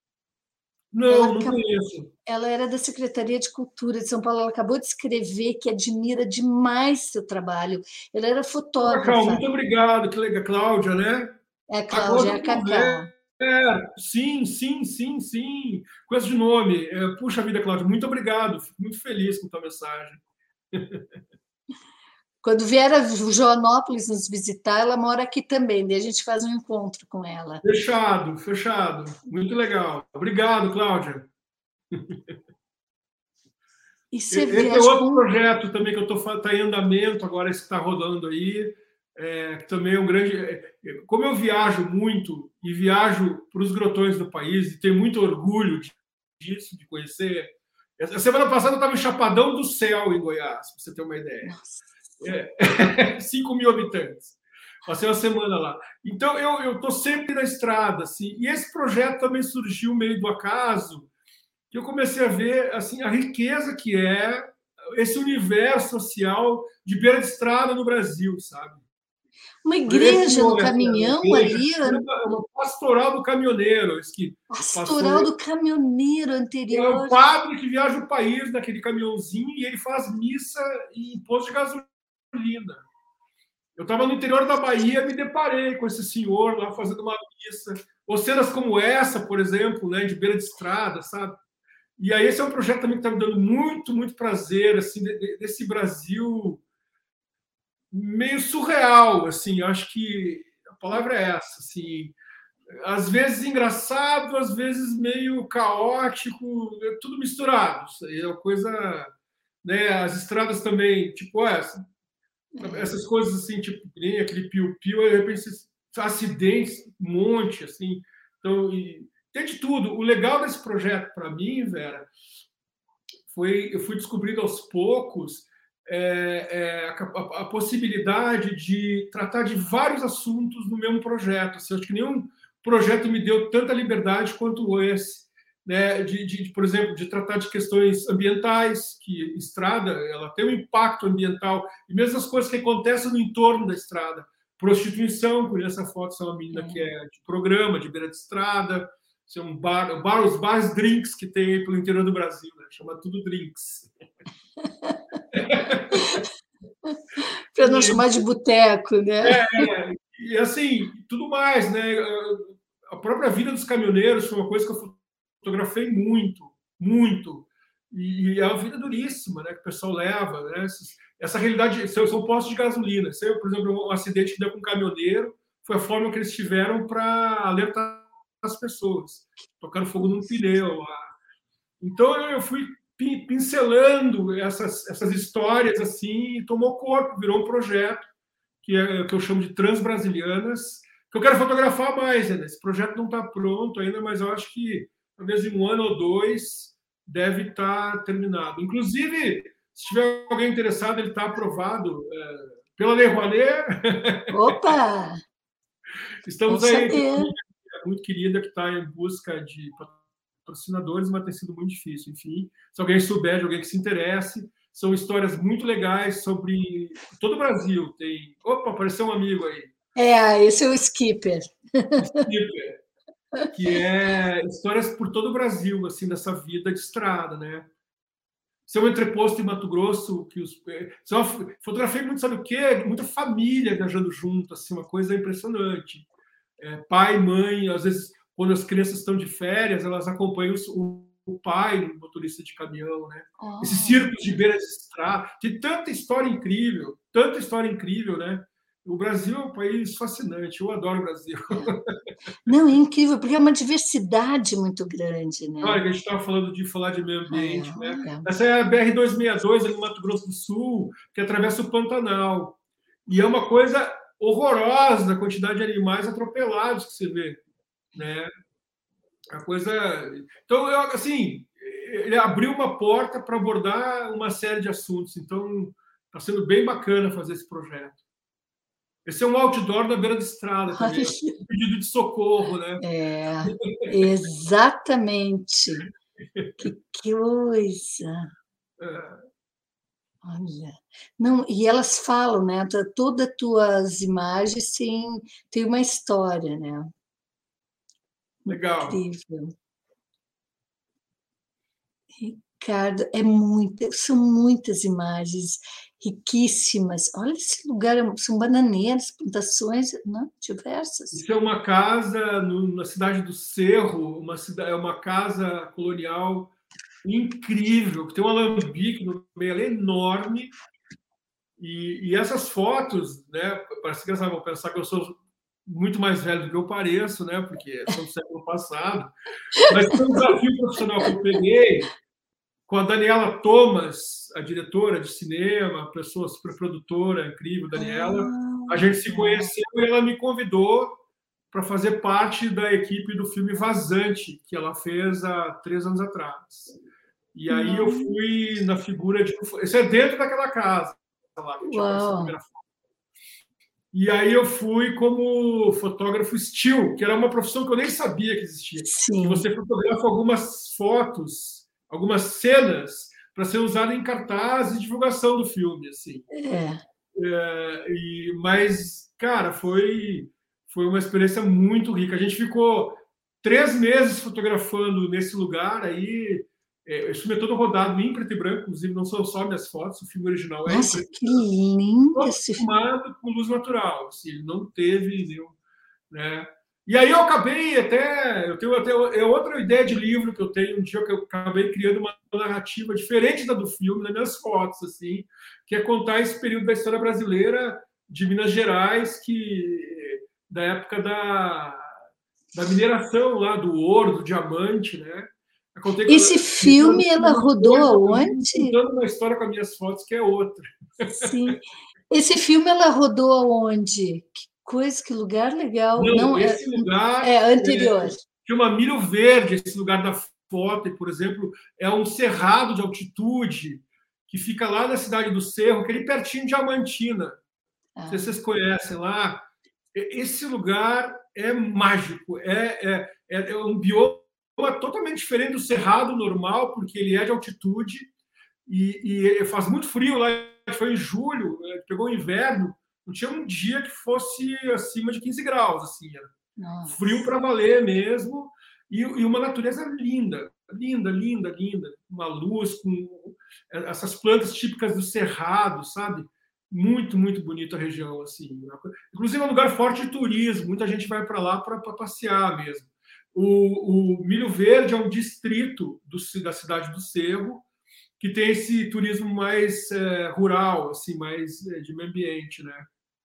Não, ela, não conheço. Ela era da Secretaria de Cultura de São Paulo, ela acabou de escrever que admira demais seu trabalho. Ela era fotógrafa. Cacau, muito obrigado, que legal, Cláudia, né? É a Cláudia, é a Cacau. É, sim, sim, sim, sim. Com esse nome. É, puxa vida, Cláudia, muito obrigado. Fico muito feliz com a tua mensagem. Quando vier a Joanópolis nos visitar, ela mora aqui também, daí a gente faz um encontro com ela. Fechado, fechado. Muito legal. Obrigado, Cláudia. E você Esse é outro com... projeto também que eu estou tá em andamento agora, esse que está rodando aí, é, que também é um grande... Como eu viajo muito e viajo para os grotões do país e tenho muito orgulho disso, de conhecer... A semana passada eu estava em Chapadão do Céu, em Goiás, para você ter uma ideia. Nossa. É, cinco mil habitantes. Passei uma semana lá. Então, eu estou sempre na estrada. Assim, e esse projeto também surgiu meio do acaso, que eu comecei a ver assim, a riqueza que é esse universo social de beira de estrada no Brasil, sabe? Uma igreja no caminhão ali. Uma pastoral do caminhoneiro. Que pastoral do caminhoneiro anterior. É o padre que viaja o país naquele caminhãozinho e ele faz missa em posto de gasolina. Eu estava no interior da Bahia, me deparei com esse senhor lá fazendo uma missa, ou cenas como essa, por exemplo, né, de beira de estrada, sabe? E aí esse é um projeto também que está me dando muito, muito prazer, assim, desse Brasil meio surreal, assim, eu acho que a palavra é essa, assim, às vezes engraçado, às vezes meio caótico, tudo misturado, é uma coisa, né, as estradas também, tipo essa, essas coisas assim, tipo, nem aquele piu-piu, de repente, acidentes, um monte, assim. Então, e, tem de tudo. O legal desse projeto, para mim, Vera, foi eu fui descobrindo aos poucos é, é, a, a, a possibilidade de tratar de vários assuntos no mesmo projeto. Assim, acho que nenhum projeto me deu tanta liberdade quanto esse, né? De, de, por exemplo, de tratar de questões ambientais, que estrada ela tem um impacto ambiental, e mesmo as coisas que acontecem no entorno da estrada. Prostituição, por essa foto, é uma menina que é de programa, de beira de estrada, é um bar, bar, os bares drinks que tem aí pelo interior do Brasil, né? Chama tudo drinks. Para não chamar de boteco, né? É, é, e assim, tudo mais, né? A própria vida dos caminhoneiros foi uma coisa que eu fotografei muito, muito. E é uma vida duríssima, né? Que o pessoal leva, né? Essa realidade, são postos de gasolina. Se, por exemplo, um acidente que deu com um caminhoneiro, foi a forma que eles tiveram para alertar as pessoas, tocando fogo num pneu lá. Então eu fui pincelando essas, essas histórias assim, e tomou corpo, virou um projeto que, é, que eu chamo de Transbrasilianas, que eu quero fotografar mais. Né? Esse projeto não está pronto ainda, mas eu acho que talvez em um ano ou dois deve estar tá terminado. Inclusive, se tiver alguém interessado, ele está aprovado é, pela Lei Rouanet. Opa! Estamos aí, muito querida, que está em busca de patrocinadores, mas tem sido muito difícil. Enfim, se alguém souber de alguém que se interesse, são histórias muito legais sobre todo o Brasil. Tem... Opa, apareceu um amigo aí. É, esse é o Skipper. Skipper, que é histórias por todo o Brasil, assim, dessa vida de estrada, né? Seu entreposto em Mato Grosso, que os... Só fotografei muito, sabe o quê? Muita família viajando junto, assim, uma coisa impressionante. É, pai, mãe, às vezes, quando as crianças estão de férias, elas acompanham o, o pai, o motorista de caminhão, né? Oh. Esses circos de beira de estrada. Tem tanta história incrível, tanta história incrível, né? O Brasil é um país fascinante, eu adoro o Brasil. Não, é incrível, porque é uma diversidade muito grande, né? Olha, que a gente estava falando de falar de meio ambiente, é, né? É. Essa é a B R duzentos e sessenta e dois, ali no Mato Grosso do Sul, que atravessa o Pantanal. E é uma coisa horrorosa a quantidade de animais atropelados que você vê, né? A coisa... Então, eu, assim, ele abriu uma porta para abordar uma série de assuntos. Então, está sendo bem bacana fazer esse projeto. Esse é um outdoor na beira de estrada também, um pedido de socorro, né? É, exatamente. Que coisa! É. Olha, não, e elas falam, né? Todas as tuas imagens têm, têm uma história, né? Legal. Incrível. Ricardo, é muita, são muitas imagens riquíssimas. Olha esse lugar, são bananeiras, plantações, né? Diversas. Isso é uma casa no, na cidade do Cerro, uma cidade, é uma casa colonial incrível, que tem um alambique no meio, ela é enorme. E, e essas fotos, né? Parece que elas vão pensar que eu sou muito mais velho do que eu pareço, né? Porque são do século passado. Mas foi um desafio profissional que eu peguei com a Daniela Thomas, a diretora de cinema, pessoa super produtora, incrível, Daniela. A gente se conheceu e ela me convidou para fazer parte da equipe do filme Vazante, que ela fez há três anos atrás. E aí eu fui na figura de... Isso é dentro daquela casa lá que eu tinha essa primeira foto. E aí eu fui como fotógrafo still, que era uma profissão que eu nem sabia que existia. Sim. Que você fotografa algumas fotos, algumas cenas para ser usada em cartaz e divulgação do filme, assim. É. É, e, mas, cara, foi, foi uma experiência muito rica. A gente ficou três meses fotografando nesse lugar aí. É, esse filme é todo rodado em preto e branco, inclusive não são só minhas fotos, o filme original é Nossa, que lindo esse filme. Filmado com luz natural, assim, ele não teve nenhum, né? E aí eu acabei até, eu tenho até é outra ideia de livro que eu tenho um dia que eu acabei criando uma narrativa diferente da do filme nas minhas fotos, assim, que é contar esse período da história brasileira de Minas Gerais, que da época da, da mineração lá do ouro, do diamante, né? Esse ela, filme ela rodou aonde? Contando uma história com as minhas fotos que é outra. Sim. Esse filme ela rodou aonde? Que coisa, que lugar legal. Não, Não esse é, lugar é anterior. É, chama Milho Verde, esse lugar da foto, por exemplo, é um cerrado de altitude que fica lá na cidade do Cerro, aquele pertinho de Diamantina. Ah. Não sei se vocês conhecem lá. Esse lugar é mágico, é, é, é um bioma totalmente diferente do Cerrado normal, porque ele é de altitude e, e faz muito frio lá. Foi em julho, pegou o inverno, não tinha um dia que fosse acima de quinze graus, assim, era frio para valer mesmo, e, e uma natureza linda, linda, linda, linda, uma luz com essas plantas típicas do Cerrado, sabe? Muito, muito bonita a região, assim. Inclusive é um lugar forte de turismo, muita gente vai para lá para passear mesmo. O, o Milho Verde é um distrito do, da cidade do Cerro, que tem esse turismo mais é, rural, assim, mais é, de meio ambiente, né?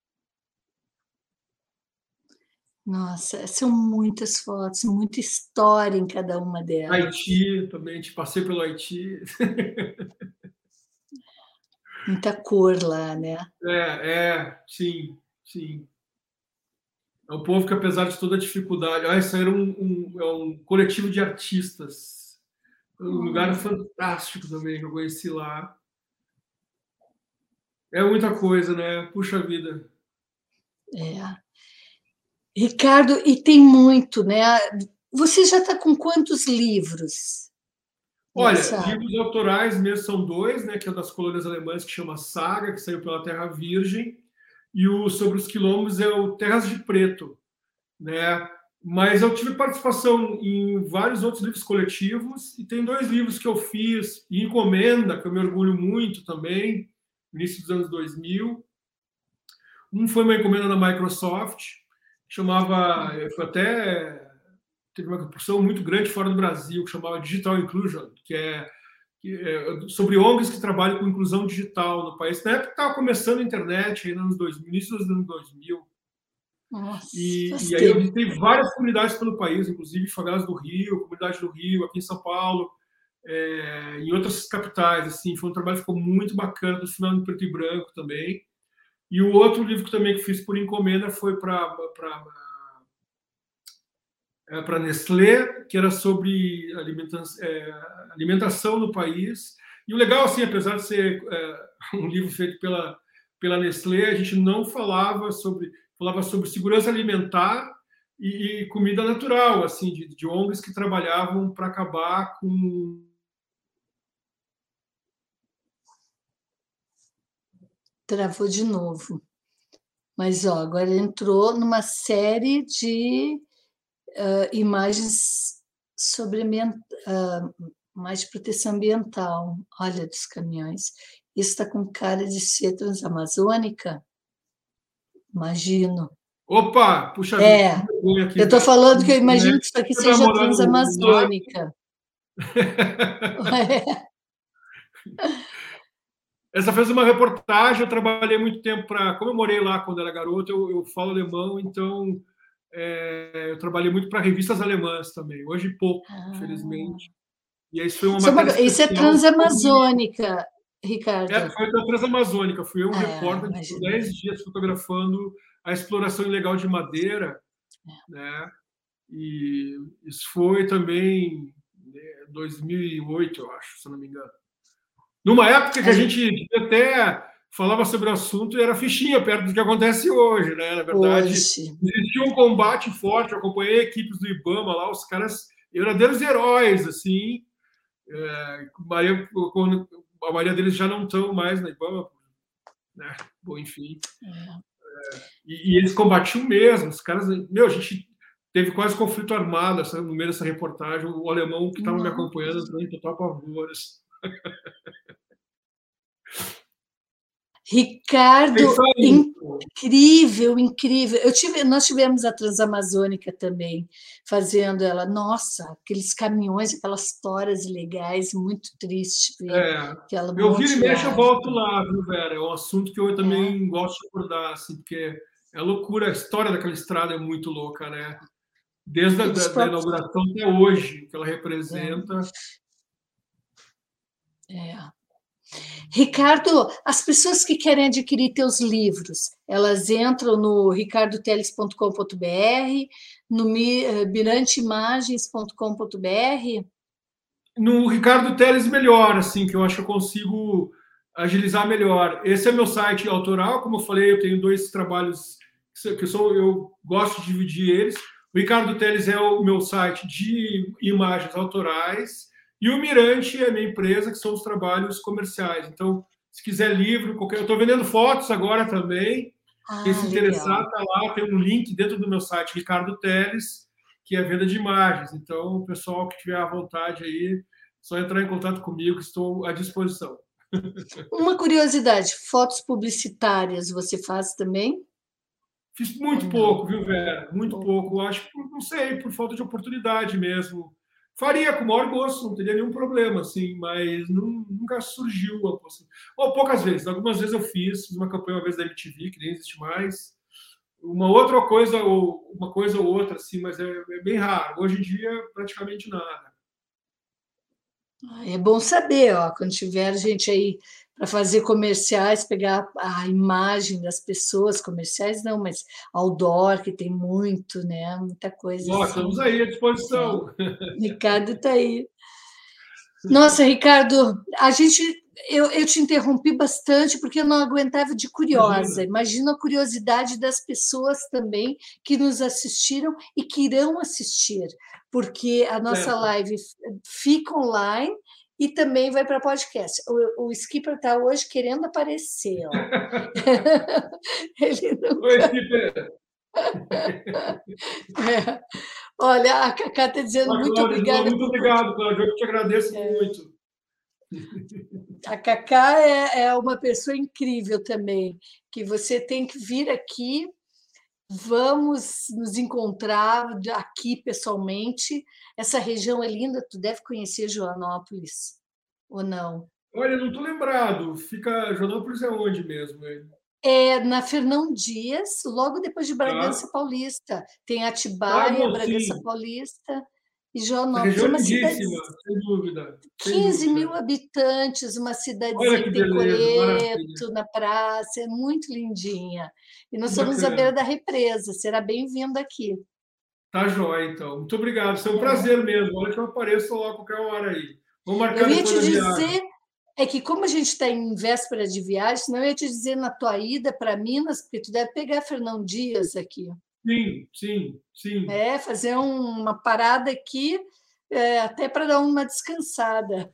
Nossa, são muitas fotos, muita história em cada uma delas. Haiti também, te passei pelo Haiti. Muita cor lá, né? É, é, sim, sim. É um povo que, apesar de toda a dificuldade... Ah, isso era um, um, é um coletivo de artistas. Um hum. lugar fantástico também que eu conheci lá. É muita coisa, né? Puxa vida. É. Ricardo, e tem muito, né? Você já está com quantos livros? Olha, livros autorais mesmo são dois, né? Que é das colônias alemãs, que chama Saga, que saiu pela Terra Virgem, e o sobre os quilombos é o Terras de Preto, né? Mas eu tive participação em vários outros livros coletivos, e tem dois livros que eu fiz em encomenda, que eu me orgulho muito também, no início dos anos dois mil. Um foi uma encomenda da Microsoft, chamava, foi até, teve uma repercussão muito grande fora do Brasil, que chamava Digital Inclusion, que é, que é sobre O N Gs que trabalham com inclusão digital no país. Na época estava começando a internet, aí nos anos dois mil, início dos anos dois mil. Nossa, e, e aí eu visitei várias comunidades pelo país, inclusive Favelas do Rio, Comunidade do Rio, aqui em São Paulo, é, em outras capitais. Assim, foi um trabalho que ficou muito bacana, do final em preto e branco também. E o outro livro que também que fiz por encomenda foi para para Nestlé, que era sobre alimentação, é, alimentação no país. E o legal, assim, apesar de ser é, um livro feito pela, pela Nestlé, a gente não falava sobre falava sobre segurança alimentar e, e comida natural, assim, de, de O N Gs que trabalhavam para acabar com... Travou de novo. Mas ó, agora entrou numa série de uh, imagens sobre uh, mais de proteção ambiental. Olha, dos caminhões. Isso está com cara de ser transamazônica? Imagino. Opa, puxa é, vida. Eu estou falando que eu imagino que isso aqui seja transamazônica. É. Essa fez uma reportagem, eu trabalhei muito tempo para... Como eu morei lá quando era garoto, eu, eu falo alemão, então é, eu trabalhei muito para revistas alemãs também. Hoje pouco, ah. infelizmente. E aí isso foi uma isso matéria é, Isso é transamazônica, Ricardo. É, foi da Transamazônica. Fui eu um ah, repórter de dez dias fotografando a exploração ilegal de madeira, é. né? E isso foi também em dois mil e oito, eu acho, se não me engano. Numa época que a gente até falava sobre o assunto e era fichinha perto do que acontece hoje, né? Na verdade, hoje. Existia um combate forte. Eu acompanhei equipes do IBAMA lá, os caras, verdadeiros heróis, assim. É, Maria, quando, a maioria deles já não estão mais na IBAMA, né? Bom, enfim. É. É, e, e eles combatiam mesmo. Os caras, meu, a gente teve quase conflito armado essa, no meio dessa reportagem. O alemão que estava me acompanhando entrou em total pavor. Ricardo, incrível, incrível. Eu tive, nós tivemos a Transamazônica também, fazendo ela. Nossa, aqueles caminhões, aquelas toras ilegais, muito triste. É, aquela eu viro e mexo, eu volto lá, viu, Vera? É um assunto que eu também é. gosto de abordar, assim, porque é loucura, a história daquela estrada é muito louca, né? Desde a da, próprios... da inauguração até hoje, que ela representa. É. é. Ricardo, as pessoas que querem adquirir teus livros, elas entram no ricardo teles ponto com ponto br, no mirante imagens ponto com ponto br? No Ricardo Teles melhor, assim, que eu acho que eu consigo agilizar melhor. Esse é meu site autoral, como eu falei, eu tenho dois trabalhos que sou, eu gosto de dividir eles. O Ricardo Teles é o meu site de imagens autorais e o Mirante é a minha empresa, que são os trabalhos comerciais. Então, se quiser livro, qualquer... eu estou vendendo fotos agora também. Ah, quem se interessar, está lá, tem um link dentro do meu site, Ricardo Teles, que é venda de imagens. Então, o pessoal que tiver à vontade aí, só entrar em contato comigo, que estou à disposição. Uma curiosidade, fotos publicitárias você faz também? Fiz muito pouco, viu, Vera? Muito pouco. Acho que, não sei, por falta de oportunidade mesmo. Faria com o maior gosto, não teria nenhum problema, assim, mas não, nunca surgiu a possibilidade. Ou poucas vezes, algumas vezes eu fiz, fiz uma campanha uma vez da M T V, que nem existe mais. Uma outra coisa, ou uma coisa ou outra, assim, mas é, é bem raro. Hoje em dia, praticamente nada. É bom saber, ó, quando tiver gente aí para fazer comerciais, pegar a imagem das pessoas, comerciais não, mas outdoor, que tem muito, né? Muita coisa. Ó, assim. Estamos aí à disposição. É. Ricardo está aí. Nossa, Ricardo, a gente, eu, eu te interrompi bastante porque eu não aguentava de curiosa. Imagina. Imagina a curiosidade das pessoas também que nos assistiram e que irão assistir, porque a nossa é. live fica online e também vai para podcast. O, o Skipper está hoje querendo aparecer. Ó. Ele não Oi, Skipper! É. Olha, a Cacá está dizendo ah, muito Cláudio, obrigada. Muito obrigado, Cláudio. Eu te agradeço é. muito. A Cacá é, é uma pessoa incrível também, que você tem que vir aqui, vamos nos encontrar aqui pessoalmente. Essa região é linda, tu deve conhecer Joanópolis, ou não? Olha, não estou lembrado. Fica, Joanópolis é onde mesmo? É na Fernão Dias, logo depois de Bragança ah. Paulista. Tem Atibaia, ah, Bragança sim. Paulista e Joanópolis. É uma cidade, sem dúvida. quinze mil habitantes, uma cidadezinha que, que tem coreto na praça, é muito lindinha. E nós somos à beira da represa, será bem-vindo aqui. Tá joia, então. Muito obrigado, isso é um é. prazer mesmo. Olha que eu apareço lá a qualquer hora aí. Vou marcar eu ia te dizer... É que como a gente está em véspera de viagem, senão eu ia te dizer na tua ida para Minas, porque tu deve pegar Fernão Dias aqui. Sim, sim, sim. É, fazer um, uma parada aqui, é, até para dar uma descansada.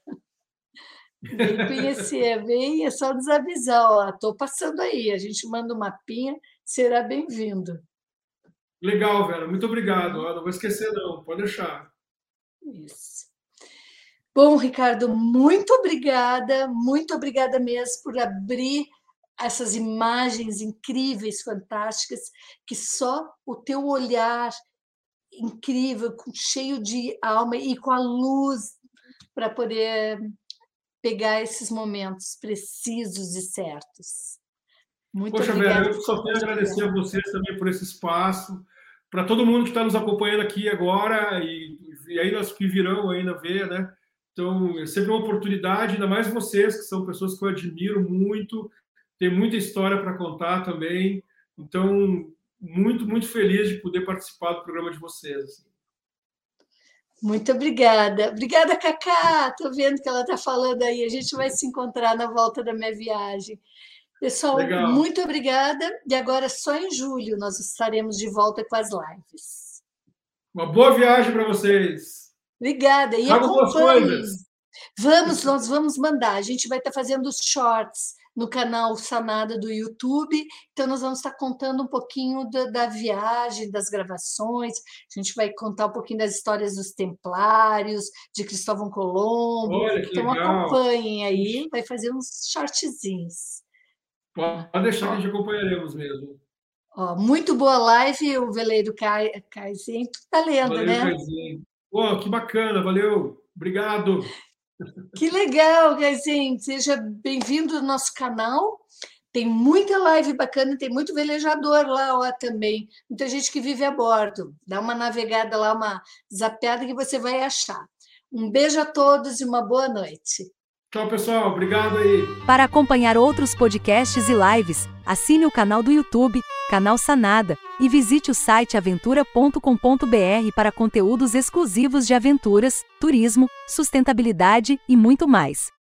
Vem conhecer, vem, é só desavisar, ó, estou passando aí, a gente manda um mapinha, será bem-vindo. Legal, Vera, muito obrigado. Ó, não vou esquecer não, pode deixar. Isso. Bom, Ricardo, muito obrigada, muito obrigada mesmo por abrir essas imagens incríveis, fantásticas, que só o teu olhar incrível, cheio de alma e com a luz para poder pegar esses momentos precisos e certos. Muito Poxa, obrigada. Vera, eu só quero agradecer a vocês também por esse espaço, para todo mundo que está nos acompanhando aqui agora e, e aí nós que virão ainda ver, né? Então, é sempre uma oportunidade, ainda mais vocês, que são pessoas que eu admiro muito, tem muita história para contar também. Então, muito, muito feliz de poder participar do programa de vocês. Assim. Muito obrigada. Obrigada, Cacá. Estou vendo que ela está falando aí. A gente vai se encontrar na volta da minha viagem. Pessoal, Legal. Muito obrigada. E agora, só em julho, nós estaremos de volta com as lives. Uma boa viagem para vocês. Obrigada. E acompanhem. Vamos, nós vamos mandar. A gente vai estar fazendo os shorts no canal Sanada do YouTube. Então, nós vamos estar contando um pouquinho da, da viagem, das gravações. A gente vai contar um pouquinho das histórias dos Templários, de Cristóvão Colombo. Olha, que então, legal. Acompanhem aí. Vai fazer uns shortzinhos. Pode deixar que a gente acompanharemos mesmo. Ó, muito boa live, o Veleiro Caizinho. Tu tá lendo, Valeu, né? Caizinho. Oh, que bacana, valeu, obrigado. Que legal, Caizinho, seja bem-vindo ao nosso canal. Tem muita live bacana, tem muito velejador lá ó, também, muita gente que vive a bordo. Dá uma navegada lá, uma zapeada que você vai achar. Um beijo a todos e uma boa noite. Tchau, pessoal, obrigado aí. Para acompanhar outros podcasts e lives, assine o canal do YouTube, Canal Sanada, e visite o site aventura ponto com ponto br para conteúdos exclusivos de aventuras, turismo, sustentabilidade e muito mais.